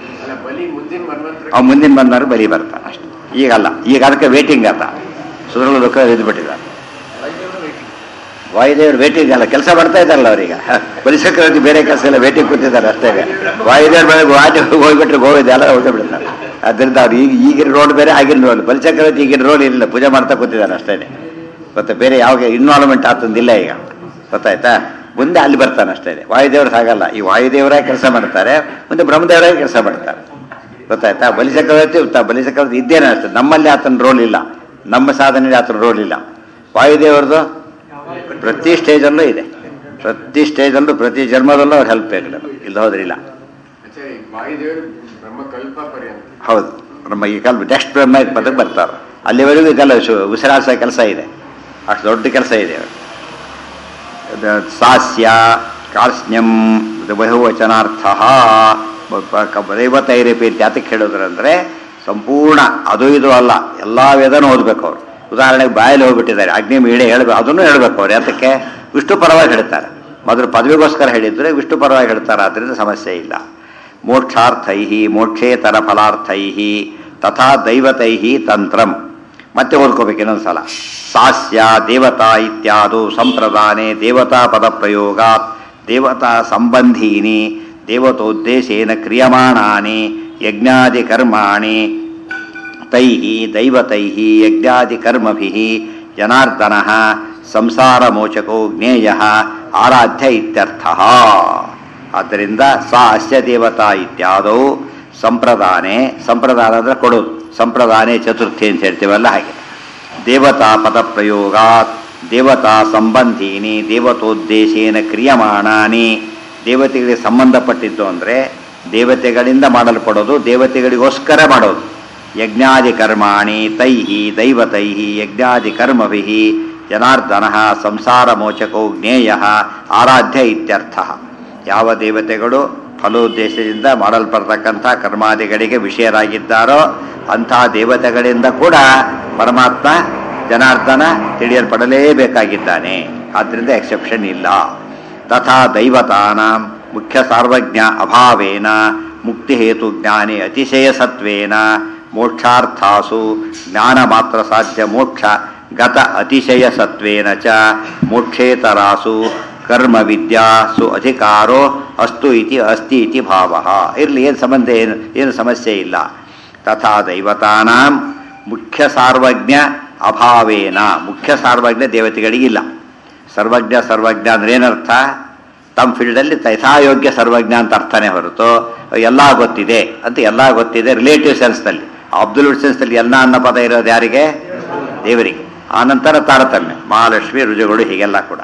ಅವ್ ಮುಂದಿನ ಮನ್ವಂತರ ಬಲಿ ಬರ್ತಾರೆ ಅಷ್ಟೆ. ಈಗಲ್ಲ, ಈಗ ಅದಕ್ಕೆ ವೇಟಿಂಗ್ ಆತ. ಸುಧರ್ಮ ಲೋಕ ಇದ್ಬಿಟ್ಟಿದ್ದಾರೆ. ವಾಯುದೇವರು ವೇಟಿಂಗ್ ಅಲ್ಲ, ಕೆಲಸ ಮಾಡ್ತಾ ಇದ್ದಾರಲ್ಲ ಅವ್ರೀಗ. ಬಲಿಚಕ್ರವರ್ತಿ ಬೇರೆ ಕೆಲಸ ಎಲ್ಲ ವೇಟಿಂಗ್ ಕೂತಿದ್ದಾರೆ ಅಷ್ಟೇ. ವಾಯುದೇವ್ರ ಮೇಲೆ ಹೋಗ್ಬಿಟ್ರೆ ಗೋವಿದೆ ಎಲ್ಲ ಹೋಗೇ ಬಿಡ್ತಾರೆ. ಅದರಿಂದ ಅವ್ರು ಈಗಿನ ರೋಲ್ ಬೇರೆ, ಆಗಿನ ರೋಲ್. ಬಲಿಚಕ್ರವರ್ತಿ ಈಗಿನ ರೋಲ್ ಇಲ್ಲ, ಪೂಜೆ ಮಾಡ್ತಾ ಕೂತಿದ್ದಾರೆ ಅಷ್ಟೇ. ಮತ್ತೆ ಬೇರೆ ಯಾವ ಇನ್ವಾಲ್ವ್ಮೆಂಟ್ ಆಗ್ತಂದಿಲ್ಲ ಈಗ, ಗೊತ್ತಾಯ್ತಾ? ಮುಂದೆ ಅಲ್ಲಿ ಬರ್ತಾನೆ ಅಷ್ಟೇ. ವಾಯುದೇವ್ರು ಹಾಗಲ್ಲ. ಈ ವಾಯುದೇವರಾಗಿ ಕೆಲಸ ಮಾಡ್ತಾರೆ, ಮುಂದೆ ಬ್ರಹ್ಮದೇವರಾಗಿ ಕೆಲಸ ಮಾಡ್ತಾರೆ. ಗೊತ್ತಾಯ್ತಾ? ಬಲಿಚಕ್ರವರ್ತಿ ಬಲಿಚಕ್ರವರ್ತಿ ಇದ್ದೇನೆ ಅಷ್ಟೇ, ನಮ್ಮಲ್ಲಿ ಆತನ ರೋಲ್ ಇಲ್ಲ, ನಮ್ಮ ಸಾಧನೆಯಲ್ಲಿ ಆತನ ರೋಲ್ ಇಲ್ಲ. ವಾಯುದೇವರದು ಪ್ರತಿ ಸ್ಟೇಜಲ್ಲೂ ಇದೆ, ಪ್ರತಿ ಸ್ಟೇಜಲ್ಲೂ ಪ್ರತಿ ಜನ್ಮದಲ್ಲೂ ಅವ್ರು ಹೆಲ್ಪ್ ಬೇಕು, ಇಲ್ಲ ಹೋದ್ರಿಲ್ಲ. ಹೌದು, ಬ್ರಹ್ಮ ಈ ಕಾಲ ನೆಕ್ಸ್ಟ್ ಬ್ರಹ್ಮ ಪದಕ್ಕೆ ಬರ್ತಾರೆ, ಅಲ್ಲಿವರೆಗೂ ಇದೆಲ್ಲ ಉಸಿರಾಡಿಸೋ ಕೆಲಸ ಇದೆ, ಅಷ್ಟು ದೊಡ್ಡ ಕೆಲಸ ಇದೆ. ಸಾಸ್ಯ ಕಾರ್ಸ್ನ್ಯಂ ಬಹುವಚನಾರ್ಥ ದೈವತೈರಪಿ ಅಂತ ಯಾತಕ್ಕೆ ಹೇಳಿದ್ರಂದ್ರೆ ಸಂಪೂರ್ಣ ಅದು ಇದು ಅಲ್ಲ, ಎಲ್ಲ ವೇದನೂ ಓದಬೇಕು ಅವರು. ಉದಾಹರಣೆಗೆ ಬಾಯಲ್ಲಿ ಹೋಗ್ಬಿಟ್ಟಿದ್ದಾರೆ, ಅಗ್ನಿ ಮೀಳೆ ಹೇಳ್ಬೇಕು, ಅದನ್ನು ಹೇಳ್ಬೇಕು ಅವ್ರು. ಯಾತಕ್ಕೆ? ವಿಷ್ಣು ಪರವಾಗಿ ಹೇಳ್ತಾರೆ, ಮೊದಲು ಪದವಿಗೋಸ್ಕರ ಹೇಳಿದ್ರೆ ವಿಷ್ಣು ಪರವಾಗಿ ಹೇಳ್ತಾರೆ, ಆದ್ದರಿಂದ ಸಮಸ್ಯೆ ಇಲ್ಲ. ಮೋಕ್ಷಾರ್ಥೈ ಮೋಕ್ಷೇತರ ಫಲಾರ್ಥೈ ತಥಾ ದೈವತೈ ತಂತ್ರಂ. ಮತ್ತೆ ಓದ್ಕೋಬೇಕು ಇನ್ನೊಂದ್ಸಲ. ಸಾಸ್ಯ ದೇವತಾ ಇತ್ಯಾದು ಸಂಪ್ರದಾನೆ ದೇವತಾ ಪದ ಪ್ರಯೋಗಾತ್ ದೇವತಾ ಸಂಬಂಧೀನಿ ದೇವತೋದ್ದೇಶೇನ ಕ್ರಿಯಮಾಣಾನಿ ಯಜ್ಞಾದಿ ಕರ್ಮಾಣಿ ತೈ ದೈವತೈ ಯಜ್ಞಾದಿ ಕರ್ಮಭಿಃ ಜನಾರ್ದನಃ ಸಂಸಾರ ಮೋಚಕೋ ಜ್ಞೇಯ ಆರಾಧ್ಯ ಇತ್ಯರ್ಥಃ. ಆದ್ದರಿಂದ ಸಾ ಅಸ್ಯ ದೇವತಾ ಇತ್ಯಾದೌ ಸಂಪ್ರದಾನೆ, ಸಂಪ್ರದಾನ ಅಂದರೆ ಕೊಡೋದು, ಸಂಪ್ರದಾನೆ ಚತುರ್ಥಿ ಅಂತ ಹೇಳ್ತೀವಲ್ಲ ಹಾಗೆ. ದೇವತಾ ಪದ ಪ್ರಯೋಗಾತ್ ದೇವತಾ ಸಂಬಂಧೀನಿ ದೇವತೋದ್ದೇಶೇನ ಕ್ರಿಯಮಾಣಾನಿ, ದೇವತೆಗಳಿಗೆ ಸಂಬಂಧಪಟ್ಟಿದ್ದು ಅಂದರೆ ದೇವತೆಗಳಿಂದ ಮಾಡಲ್ಪಡೋದು, ದೇವತೆಗಳಿಗೋಸ್ಕರ ಮಾಡೋದು. ಯಜ್ಞಾದಿ ಕರ್ಮಾಣಿ ತೈ ದೈವತೈ ಯಜ್ಞಾದಿ ಕರ್ಮಭಿಃ ಜನಾರ್ದನಃ ಸಂಸಾರ ಮೋಚಕೋ ಜ್ಞೇಯ ಆರಾಧ್ಯ ಇತ್ಯರ್ಥ. ಯಾವ ದೇವತೆಗಳು ಫಲೋದ್ದೇಶದಿಂದ ಮಾಡಲ್ಪಡ್ತಕ್ಕಂಥ ಕರ್ಮಾದಿಗಳಿಗೆ ವಿಷಯರಾಗಿದ್ದಾರೋ ಅಂಥ ದೇವತೆಗಳಿಂದ ಕೂಡ ಪರಮಾತ್ಮ ಜನಾರ್ದನ ತಿಳಿಯಲ್ಪಡಲೇಬೇಕಾಗಿದ್ದಾನೆ, ಆದ್ದರಿಂದ ಎಕ್ಸೆಪ್ಷನ್ ಇಲ್ಲ. ತಥಾ ದೈವತಾನಾಂ ಮುಖ್ಯ ಸಾರ್ವಜ್ಞ ಅಭಾವೇನ ಮುಕ್ತಿಹೇತು ಜ್ಞಾನೇ ಅತಿಶಯ ಸತ್ವೇನ ಮೋಕ್ಷಾರ್ಥಾಸು ಜ್ಞಾನ ಮಾತ್ರ ಸಾಧ್ಯ ಮೋಕ್ಷ ಗತ ಅತಿಶಯ ಸತ್ವೇನ ಚ ಮೋಕ್ಷೇತರಾಸು ಕರ್ಮ ವಿದ್ಯಾಸು ಅಧಿಕಾರೋ ಅಸ್ತು ಇತಿ ಅಸ್ತಿ ಇತಿ ಭಾವ. ಇರಲಿ, ಏನು ಸಂಬಂಧ, ಏನು ಸಮಸ್ಯೆ ಇಲ್ಲ. ತಥಾ ದೈವತಾನಾಂ ಮುಖ್ಯ ಸಾರ್ವಜ್ಞ ಅಭಾವೇನ, ಮುಖ್ಯ ಸಾರ್ವಜ್ಞ ದೇವತೆಗಳಿಗಿಲ್ಲ. ಸರ್ವಜ್ಞ ಅಂದ್ರೆ ಏನರ್ಥ? ತಮ್ಮ ಫೀಲ್ಡಲ್ಲಿ ಯಥಾಯೋಗ್ಯ ಸರ್ವಜ್ಞ ಅಂತ ಅರ್ಥನೇ ಹೊರತು ಎಲ್ಲ ಗೊತ್ತಿದೆ ಅಂತ, ಎಲ್ಲ ಗೊತ್ತಿದೆ ರಿಲೇಟಿವ್ ಸೆನ್ಸ್ನಲ್ಲಿ. ಅಬ್ಸಲ್ಯೂಟ್ ಸೆನ್ಸ್ನಲ್ಲಿ ಎಲ್ಲ ಅನ್ನೋ ಪದ ಇರೋದು ಯಾರಿಗೆ? ದೇವರಿಗೆ. ಆನಂತರ ತಾರತಮ್ಯ, ಮಹಾಲಕ್ಷ್ಮಿ ರುಜುಗಳು ಹೀಗೆಲ್ಲ ಕೂಡ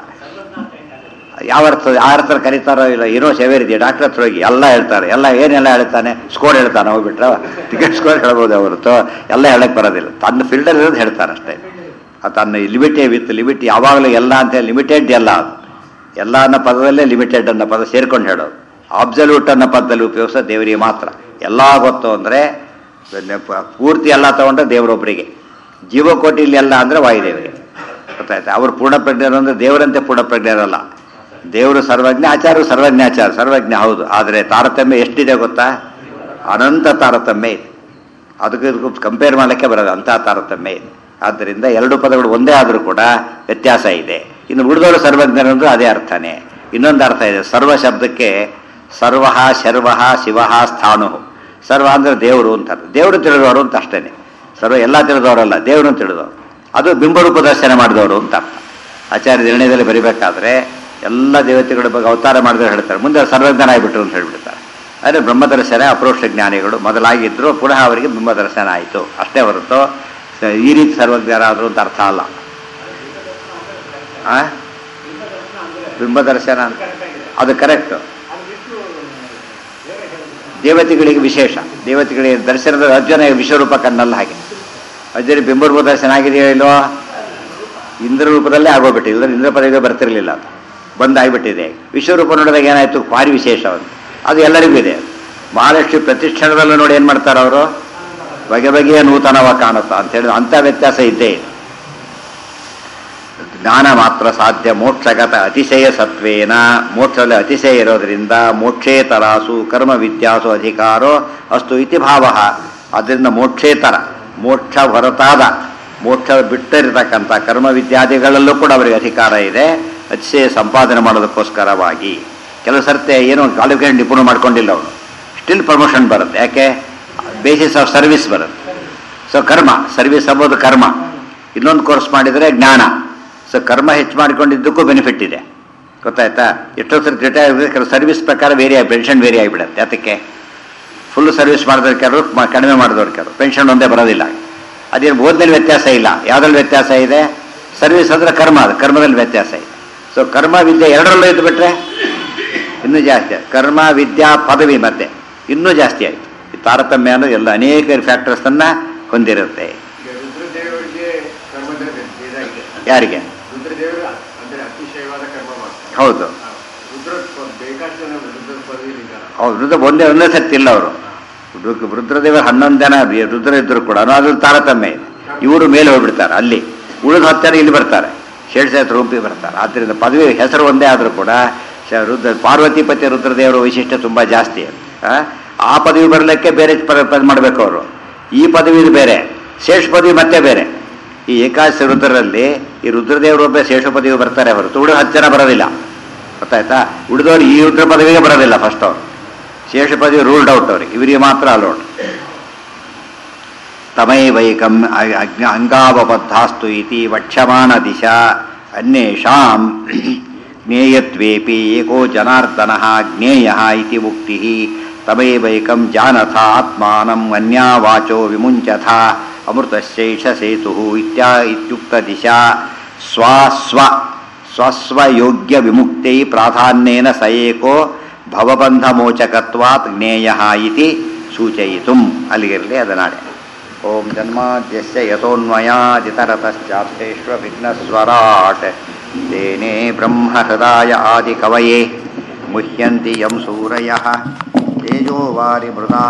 ಯಾವ ಅರ್ಥ ಕರೀತಾರೋ ಇಲ್ಲ, ಏನೋ ಸೇವೇರಿದೆಯಾ ಡಾಕ್ಟರ್ ಹತ್ರ ಹೋಗಿ ಎಲ್ಲ ಹೇಳ್ತಾರೆ, ಎಲ್ಲ ಏನೆಲ್ಲ ಹೇಳ್ತಾನೆ, ಸ್ಕೋರ್ ಹೇಳ್ತಾನೆ, ಹೋಗ್ಬಿಟ್ರೆ ಟಿಕೆಟ್ ಸ್ಕೋರ್ ಹೇಳ್ಬೋದು ಹೊರತು ಎಲ್ಲ ಹೇಳಕ್ಕೆ ಬರೋದಿಲ್ಲ. ತನ್ನ ಫೀಲ್ಡಲ್ಲಿ ಇರೋದು ಹೇಳ್ತಾರೆ ಅಷ್ಟೇ. ತನ್ನ ಲಿಮಿಟೆಡ್ ವಿತ್ ಲಿಮಿಟ್, ಯಾವಾಗಲೂ ಎಲ್ಲ ಅಂತ ಲಿಮಿಟೆಡ್ ಎಲ್ಲ, ಎಲ್ಲ ಅನ್ನೋ ಪದದಲ್ಲೇ ಲಿಮಿಟೆಡ್ ಅನ್ನೋ ಪದ ಸೇರ್ಕೊಂಡು ಹೇಳೋದು. ಅಬ್ಸಲ್ಯೂಟ್ ಅನ್ನೋ ಪದದಲ್ಲಿ ಉಪಯೋಗಿಸೋ ದೇವರಿಗೆ ಮಾತ್ರ. ಎಲ್ಲ ಗೊತ್ತು ಅಂದರೆ ಪೂರ್ತಿ ಎಲ್ಲ ತಗೊಂಡ್ರೆ ದೇವರೊಬ್ಬರಿಗೆ, ಜೀವಕೋಟಿಲಿ ಎಲ್ಲ ಅಂದರೆ ವಾಯುದೇವರಿಗೆ. ಗೊತ್ತಾಯ್ತು? ಅವರು ಪೂರ್ಣಪ್ರಜ್ಞರು ಅಂದರೆ ದೇವರಂತೆ ಪೂರ್ಣಪ್ರಜ್ಞರಲ್ಲ. ದೇವರು ಸರ್ವಜ್ಞ, ಆಚಾರ್ಯರು ಸರ್ವಜ್ಞಾಚಾರ, ಸರ್ವಜ್ಞ ಹೌದು, ಆದರೆ ತಾರತಮ್ಯ ಎಷ್ಟಿದೆ ಗೊತ್ತಾ? ಅನಂತ ತಾರತಮ್ಯ ಇದೆ. ಅದಕ್ಕೆ ಕಂಪೇರ್ ಮಾಡಲಿಕ್ಕೆ ಬರೋದು, ಅಂಥ ತಾರತಮ್ಯ ಇದೆ. ಆದ್ದರಿಂದ ಎರಡು ಪದಗಳು ಒಂದೇ ಆದರೂ ಕೂಡ ವ್ಯತ್ಯಾಸ ಇದೆ. ಇನ್ನು ಉಳಿದವರು ಸರ್ವಜ್ಞರಂದ್ರೂ ಅದೇ ಅರ್ಥನೇ. ಇನ್ನೊಂದು ಅರ್ಥ ಇದೆ, ಸರ್ವ ಶಬ್ದಕ್ಕೆ ಸರ್ವ ಶರ್ವ ಶಿವ ಸ್ಥಾಣು. ಸರ್ವ ಅಂದರೆ ದೇವರು ಅಂತ, ದೇವರು ತಿಳಿದವರು ಅಂತ ಅಷ್ಟೇ. ಸರ್ವ ಎಲ್ಲ ತಿಳಿದವರಲ್ಲ, ದೇವರನ್ನು ತಿಳಿದವರು, ಅದು ಬಿಂಬರೂಪ ದರ್ಶನ ಮಾಡಿದವರು ಅಂತ ಅರ್ಥ. ಆಚಾರ್ಯ ನಿರ್ಣಯದಲ್ಲಿ ಬರಿಬೇಕಾದ್ರೆ ಎಲ್ಲ ದೇವತೆಗಳ ಬಗ್ಗೆ ಅವತಾರ ಮಾಡಿದ್ರೆ ಹೇಳ್ತಾರೆ, ಮುಂದೆ ಸರ್ವಜ್ಞನಾಗಿಬಿಟ್ರು ಅಂತ ಹೇಳ್ಬಿಡ್ತಾರೆ. ಆದರೆ ಬ್ರಹ್ಮದರ್ಶನ ಅಪ್ರೋಕ್ಷ ಜ್ಞಾನಿಗಳು ಮೊದಲಾಗಿದ್ದರು, ಪುನಃ ಅವರಿಗೆ ಬಿಂಬದರ್ಶನ ಆಯಿತು ಅಷ್ಟೇ ಹೊರತು ಈ ರೀತಿ ಸರ್ವಜ್ಞರಾದರು ಅಂತ ಅರ್ಥ ಅಲ್ಲ. ಬಿಂಬದರ್ಶನ ಅದು ಕರೆಕ್ಟು. ದೇವತೆಗಳಿಗೆ ವಿಶೇಷ, ದೇವತೆಗಳಿಗೆ ದರ್ಶನದ ಅರ್ಜುನ ವಿಶ್ವರೂಪ ಕಣ್ಣಲ್ಲ ಹಾಗೆ. ಅರ್ಜುನ ಬಿಂಬರೂಪ ದರ್ಶನ ಆಗಿದೆಯೋ ಇಲ್ಲೋ? ಇಂದ್ರ ರೂಪದಲ್ಲೇ ಆಗೋಗ್ಬಿಟ್ಟಿದೆ, ಇಲ್ಲದ್ರೆ ಇಂದ್ರ ಪದವಿಗೆ ಬರ್ತಿರಲಿಲ್ಲ, ಅದು ಬಂದಾಗಿಬಿಟ್ಟಿದೆ. ವಿಶ್ವರೂಪ ನೋಡಿದಾಗ ಏನಾಯಿತು? ಭಾರಿ ವಿಶೇಷ ಅದು ಎಲ್ಲರಿಗೂ ಇದೆ. ಮಹಾಲಕ್ಷ್ಮಿ ಪ್ರತಿಷ್ಠಾನದಲ್ಲೂ ನೋಡಿ ಏನು ಮಾಡ್ತಾರೆ ಅವರು? ಬಗೆ ಬಗೆಯ ನೂತನವಾಗಿ ಕಾಣುತ್ತಾ ಅಂತ ಹೇಳಿ ಅಂಥ ವ್ಯತ್ಯಾಸ ಇದ್ದೇ ಇದೆ. ಜ್ಞಾನ ಮಾತ್ರ ಸಾಧ್ಯ ಮೋಕ್ಷಗತ ಅತಿಶಯ ಸತ್ವೇನ, ಮೋಕ್ಷದಲ್ಲಿ ಅತಿಶಯ ಇರೋದರಿಂದ ಮೋಕ್ಷೇತರಾಸು ಕರ್ಮ ವಿದ್ಯಾಸು ಅಧಿಕಾರೋ ಅಸ್ತು ಇತಿ ಭಾವ. ಅದರಿಂದ ಮೋಕ್ಷೇತರ, ಮೋಕ್ಷ ಹೊರತಾದ, ಮೋಕ್ಷ ಬಿಟ್ಟಿರತಕ್ಕಂಥ ಕರ್ಮ ವಿದ್ಯಾದಿಗಳಲ್ಲೂ ಕೂಡ ಅವರಿಗೆ ಅಧಿಕಾರ ಇದೆ, ಅತಿಶಯ ಸಂಪಾದನೆ ಮಾಡೋದಕ್ಕೋಸ್ಕರವಾಗಿ. ಕೆಲವು ಸರ್ತೆ ಏನೋ ಕ್ವಾಲಿಫಿಕೇಷನ್ ನಿಪುಣ ಮಾಡ್ಕೊಂಡಿಲ್ಲ ಅವನು, ಸ್ಟಿಲ್ ಪ್ರಮೋಷನ್ ಬರುತ್ತೆ. ಯಾಕೆ? ಬೇಸಿಸ್ ಆಫ್ ಸರ್ವಿಸ್ ಬರುತ್ತೆ. ಸೊ ಕರ್ಮ, ಸರ್ವಿಸ್ ಅಂಬೋದು ಕರ್ಮ. ಇನ್ನೊಂದು ಕೋರ್ಸ್ ಮಾಡಿದರೆ ಜ್ಞಾನ. ಸೊ ಕರ್ಮ ಹೆಚ್ಚು ಮಾಡಿಕೊಂಡಿದ್ದಕ್ಕೂ ಬೆನಿಫಿಟ್ ಇದೆ, ಗೊತ್ತಾಯ್ತಾ? ಎಷ್ಟೋ ಸರಿ ರಿಟೈರ್ ಕೆಲವು ಸರ್ವಿಸ್ ಪ್ರಕಾರ ವೇರಿ ಆಗಿ ಪೆನ್ಷನ್ ವೇರಿ ಆಗಿಬಿಡುತ್ತೆ. ಅದಕ್ಕೆ ಫುಲ್ ಸರ್ವಿಸ್ ಮಾಡಿದವ್ರು ಕೆಲವರು, ಕಡಿಮೆ ಮಾಡಿದವ್ರು ಕೆಲವರು, ಪೆನ್ಷನ್ ಒಂದೇ ಬರೋದಿಲ್ಲ. ಅದೇನು ಓದ್ನಲ್ಲಿ ವ್ಯತ್ಯಾಸ ಇಲ್ಲ. ಯಾವುದ್ರಲ್ಲಿ ವ್ಯತ್ಯಾಸ ಇದೆ? ಸರ್ವಿಸ್ ಅಂದರೆ ಕರ್ಮ, ಅದು ಕರ್ಮದಲ್ಲಿ ವ್ಯತ್ಯಾಸ ಇದೆ. ಸೊ ಕರ್ಮ ವಿದ್ಯೆ ಎರಡರಲ್ಲೂ ಇದ್ದು ಬಿಟ್ರೆ ಇನ್ನೂ ಜಾಸ್ತಿ ಆಯ್ತು. ಕರ್ಮ ವಿದ್ಯಾ ಪದವಿ ಮತ್ತೆ ಇನ್ನೂ ಜಾಸ್ತಿ ಆಯಿತು. ಈ ತಾರತಮ್ಯ ಅನ್ನೋದು ಎಲ್ಲ ಅನೇಕ ಫ್ಯಾಕ್ಟರ್ಸನ್ನು ಹೊಂದಿರುತ್ತೆ. ಯಾರಿಗೆ? ಹೌದು ಹೌದು, ರುದ್ರ ಒಂದೇ ಸತ್ತಿ ಇಲ್ಲ ಅವರು. ರುದ್ರದೇವರು 11 ಜನ ರುದ್ರ ಇದ್ರು ಕೂಡ ಅದ್ರ ತಾರತಮ್ಯ ಇದೆ. ಇವರು ಮೇಲೆ ಹೋಗ್ಬಿಡ್ತಾರೆ, ಅಲ್ಲಿ ಉಳಿದ 10 ಜನ ಇಲ್ಲಿ ಬರ್ತಾರೆ, ಶೇಷ ರೂಪಿ ಬರ್ತಾರೆ. ಆದ್ದರಿಂದ ಪದವಿ ಹೆಸರು ಒಂದೇ ಆದರೂ ಕೂಡ ಪಾರ್ವತಿಪತಿ ರುದ್ರದೇವರ ವೈಶಿಷ್ಟ್ಯ ತುಂಬ ಜಾಸ್ತಿ. ಆ ಪದವಿ ಬರಲಿಕ್ಕೆ ಬೇರೆ ಮಾಡಬೇಕು ಅವರು. ಈ ಪದವಿ ಬೇರೆ, ಶೇಷ ಪದವಿ ಮತ್ತೆ ಬೇರೆ. ಈ ಏಕಾದಶಿ ರುದ್ರರಲ್ಲಿ ಈ ರುದ್ರದೇವರು ಒಬ್ಬ ಶೇಷ ಪದವಿ ಬರ್ತಾರೆ ಹೊರತು ಉಳಿದ 10 ಜನ ಬರೋದಿಲ್ಲ. ಗೊತ್ತಾಯ್ತಾ? ಉಳಿದವರು ಈ ರುದ್ರ ಪದವಿಗೆ ಬರೋದಿಲ್ಲ. ಫಸ್ಟ್ ಅವರು ಶೇಷ ಪದವಿ ರೂಲ್ಡ್ ಔಟ್ ಅವ್ರಿಗೆ, ಇವರಿಗೆ ಮಾತ್ರ ಅಲೋಡ್. ತಮೈವೈಕಂ ಅಂಗಾವಬದ್ಧಾಸ್ತು ಇತಿ ವಕ್ಷಮಾಣ ದಿಶಾ ಅನ್ಯೇಷಾಂ ಜ್ಞೇಯತ್ವೇಪಿ ಏಕೋ ಜನಾರ್ದನಃ ಜ್ಞೇಯಃ ಇತಿ ಮುಕ್ತಿಃ. ತಮೈವೈಕಂ ಜಾನಥ ಆತ್ಮಾನಂ ಅನ್ಯಾ ವಾಚೋ ವಿಮುಂಚಥ ಅಮೃತಶ್ಚೈಷ ಸೇತುಃ ಇತ್ಯುಕ್ತ ದಿಶಾ ಸ್ವಸ್ವಯೋಗ್ಯ ವಿಮುಕ್ತೈ ಪ್ರಾಧಾನ್ಯೇನ ಸ ಏಕೋ ಭವಬಂಧಮೋಚಕತ್ವಾತ್ ಜ್ಞೇಯಃ ಇತಿ ಸೂಚಯಿತುಂ. ಅಲ್ಲಿಗಿರಲಿ ಅದನಾಡೆ. ಓಂ ಜನ್ಮಾದ್ಯಸ್ಯ ಯತೋನ್ಮಯಾದಿತರತಶ್ಚಾಪ್ತೇಷ್ವಭಿಘ್ನಸ್ವರಾಟ್ ತೇನೇ ಬ್ರಹ್ಮಹೃದಾಯ ಆದಿಕವಯೇ ಮುಹ್ಯಂತಿ ಯಂ ಸೂರಯಃ ತೇಜೋವಾರಿ ಮೃದಾ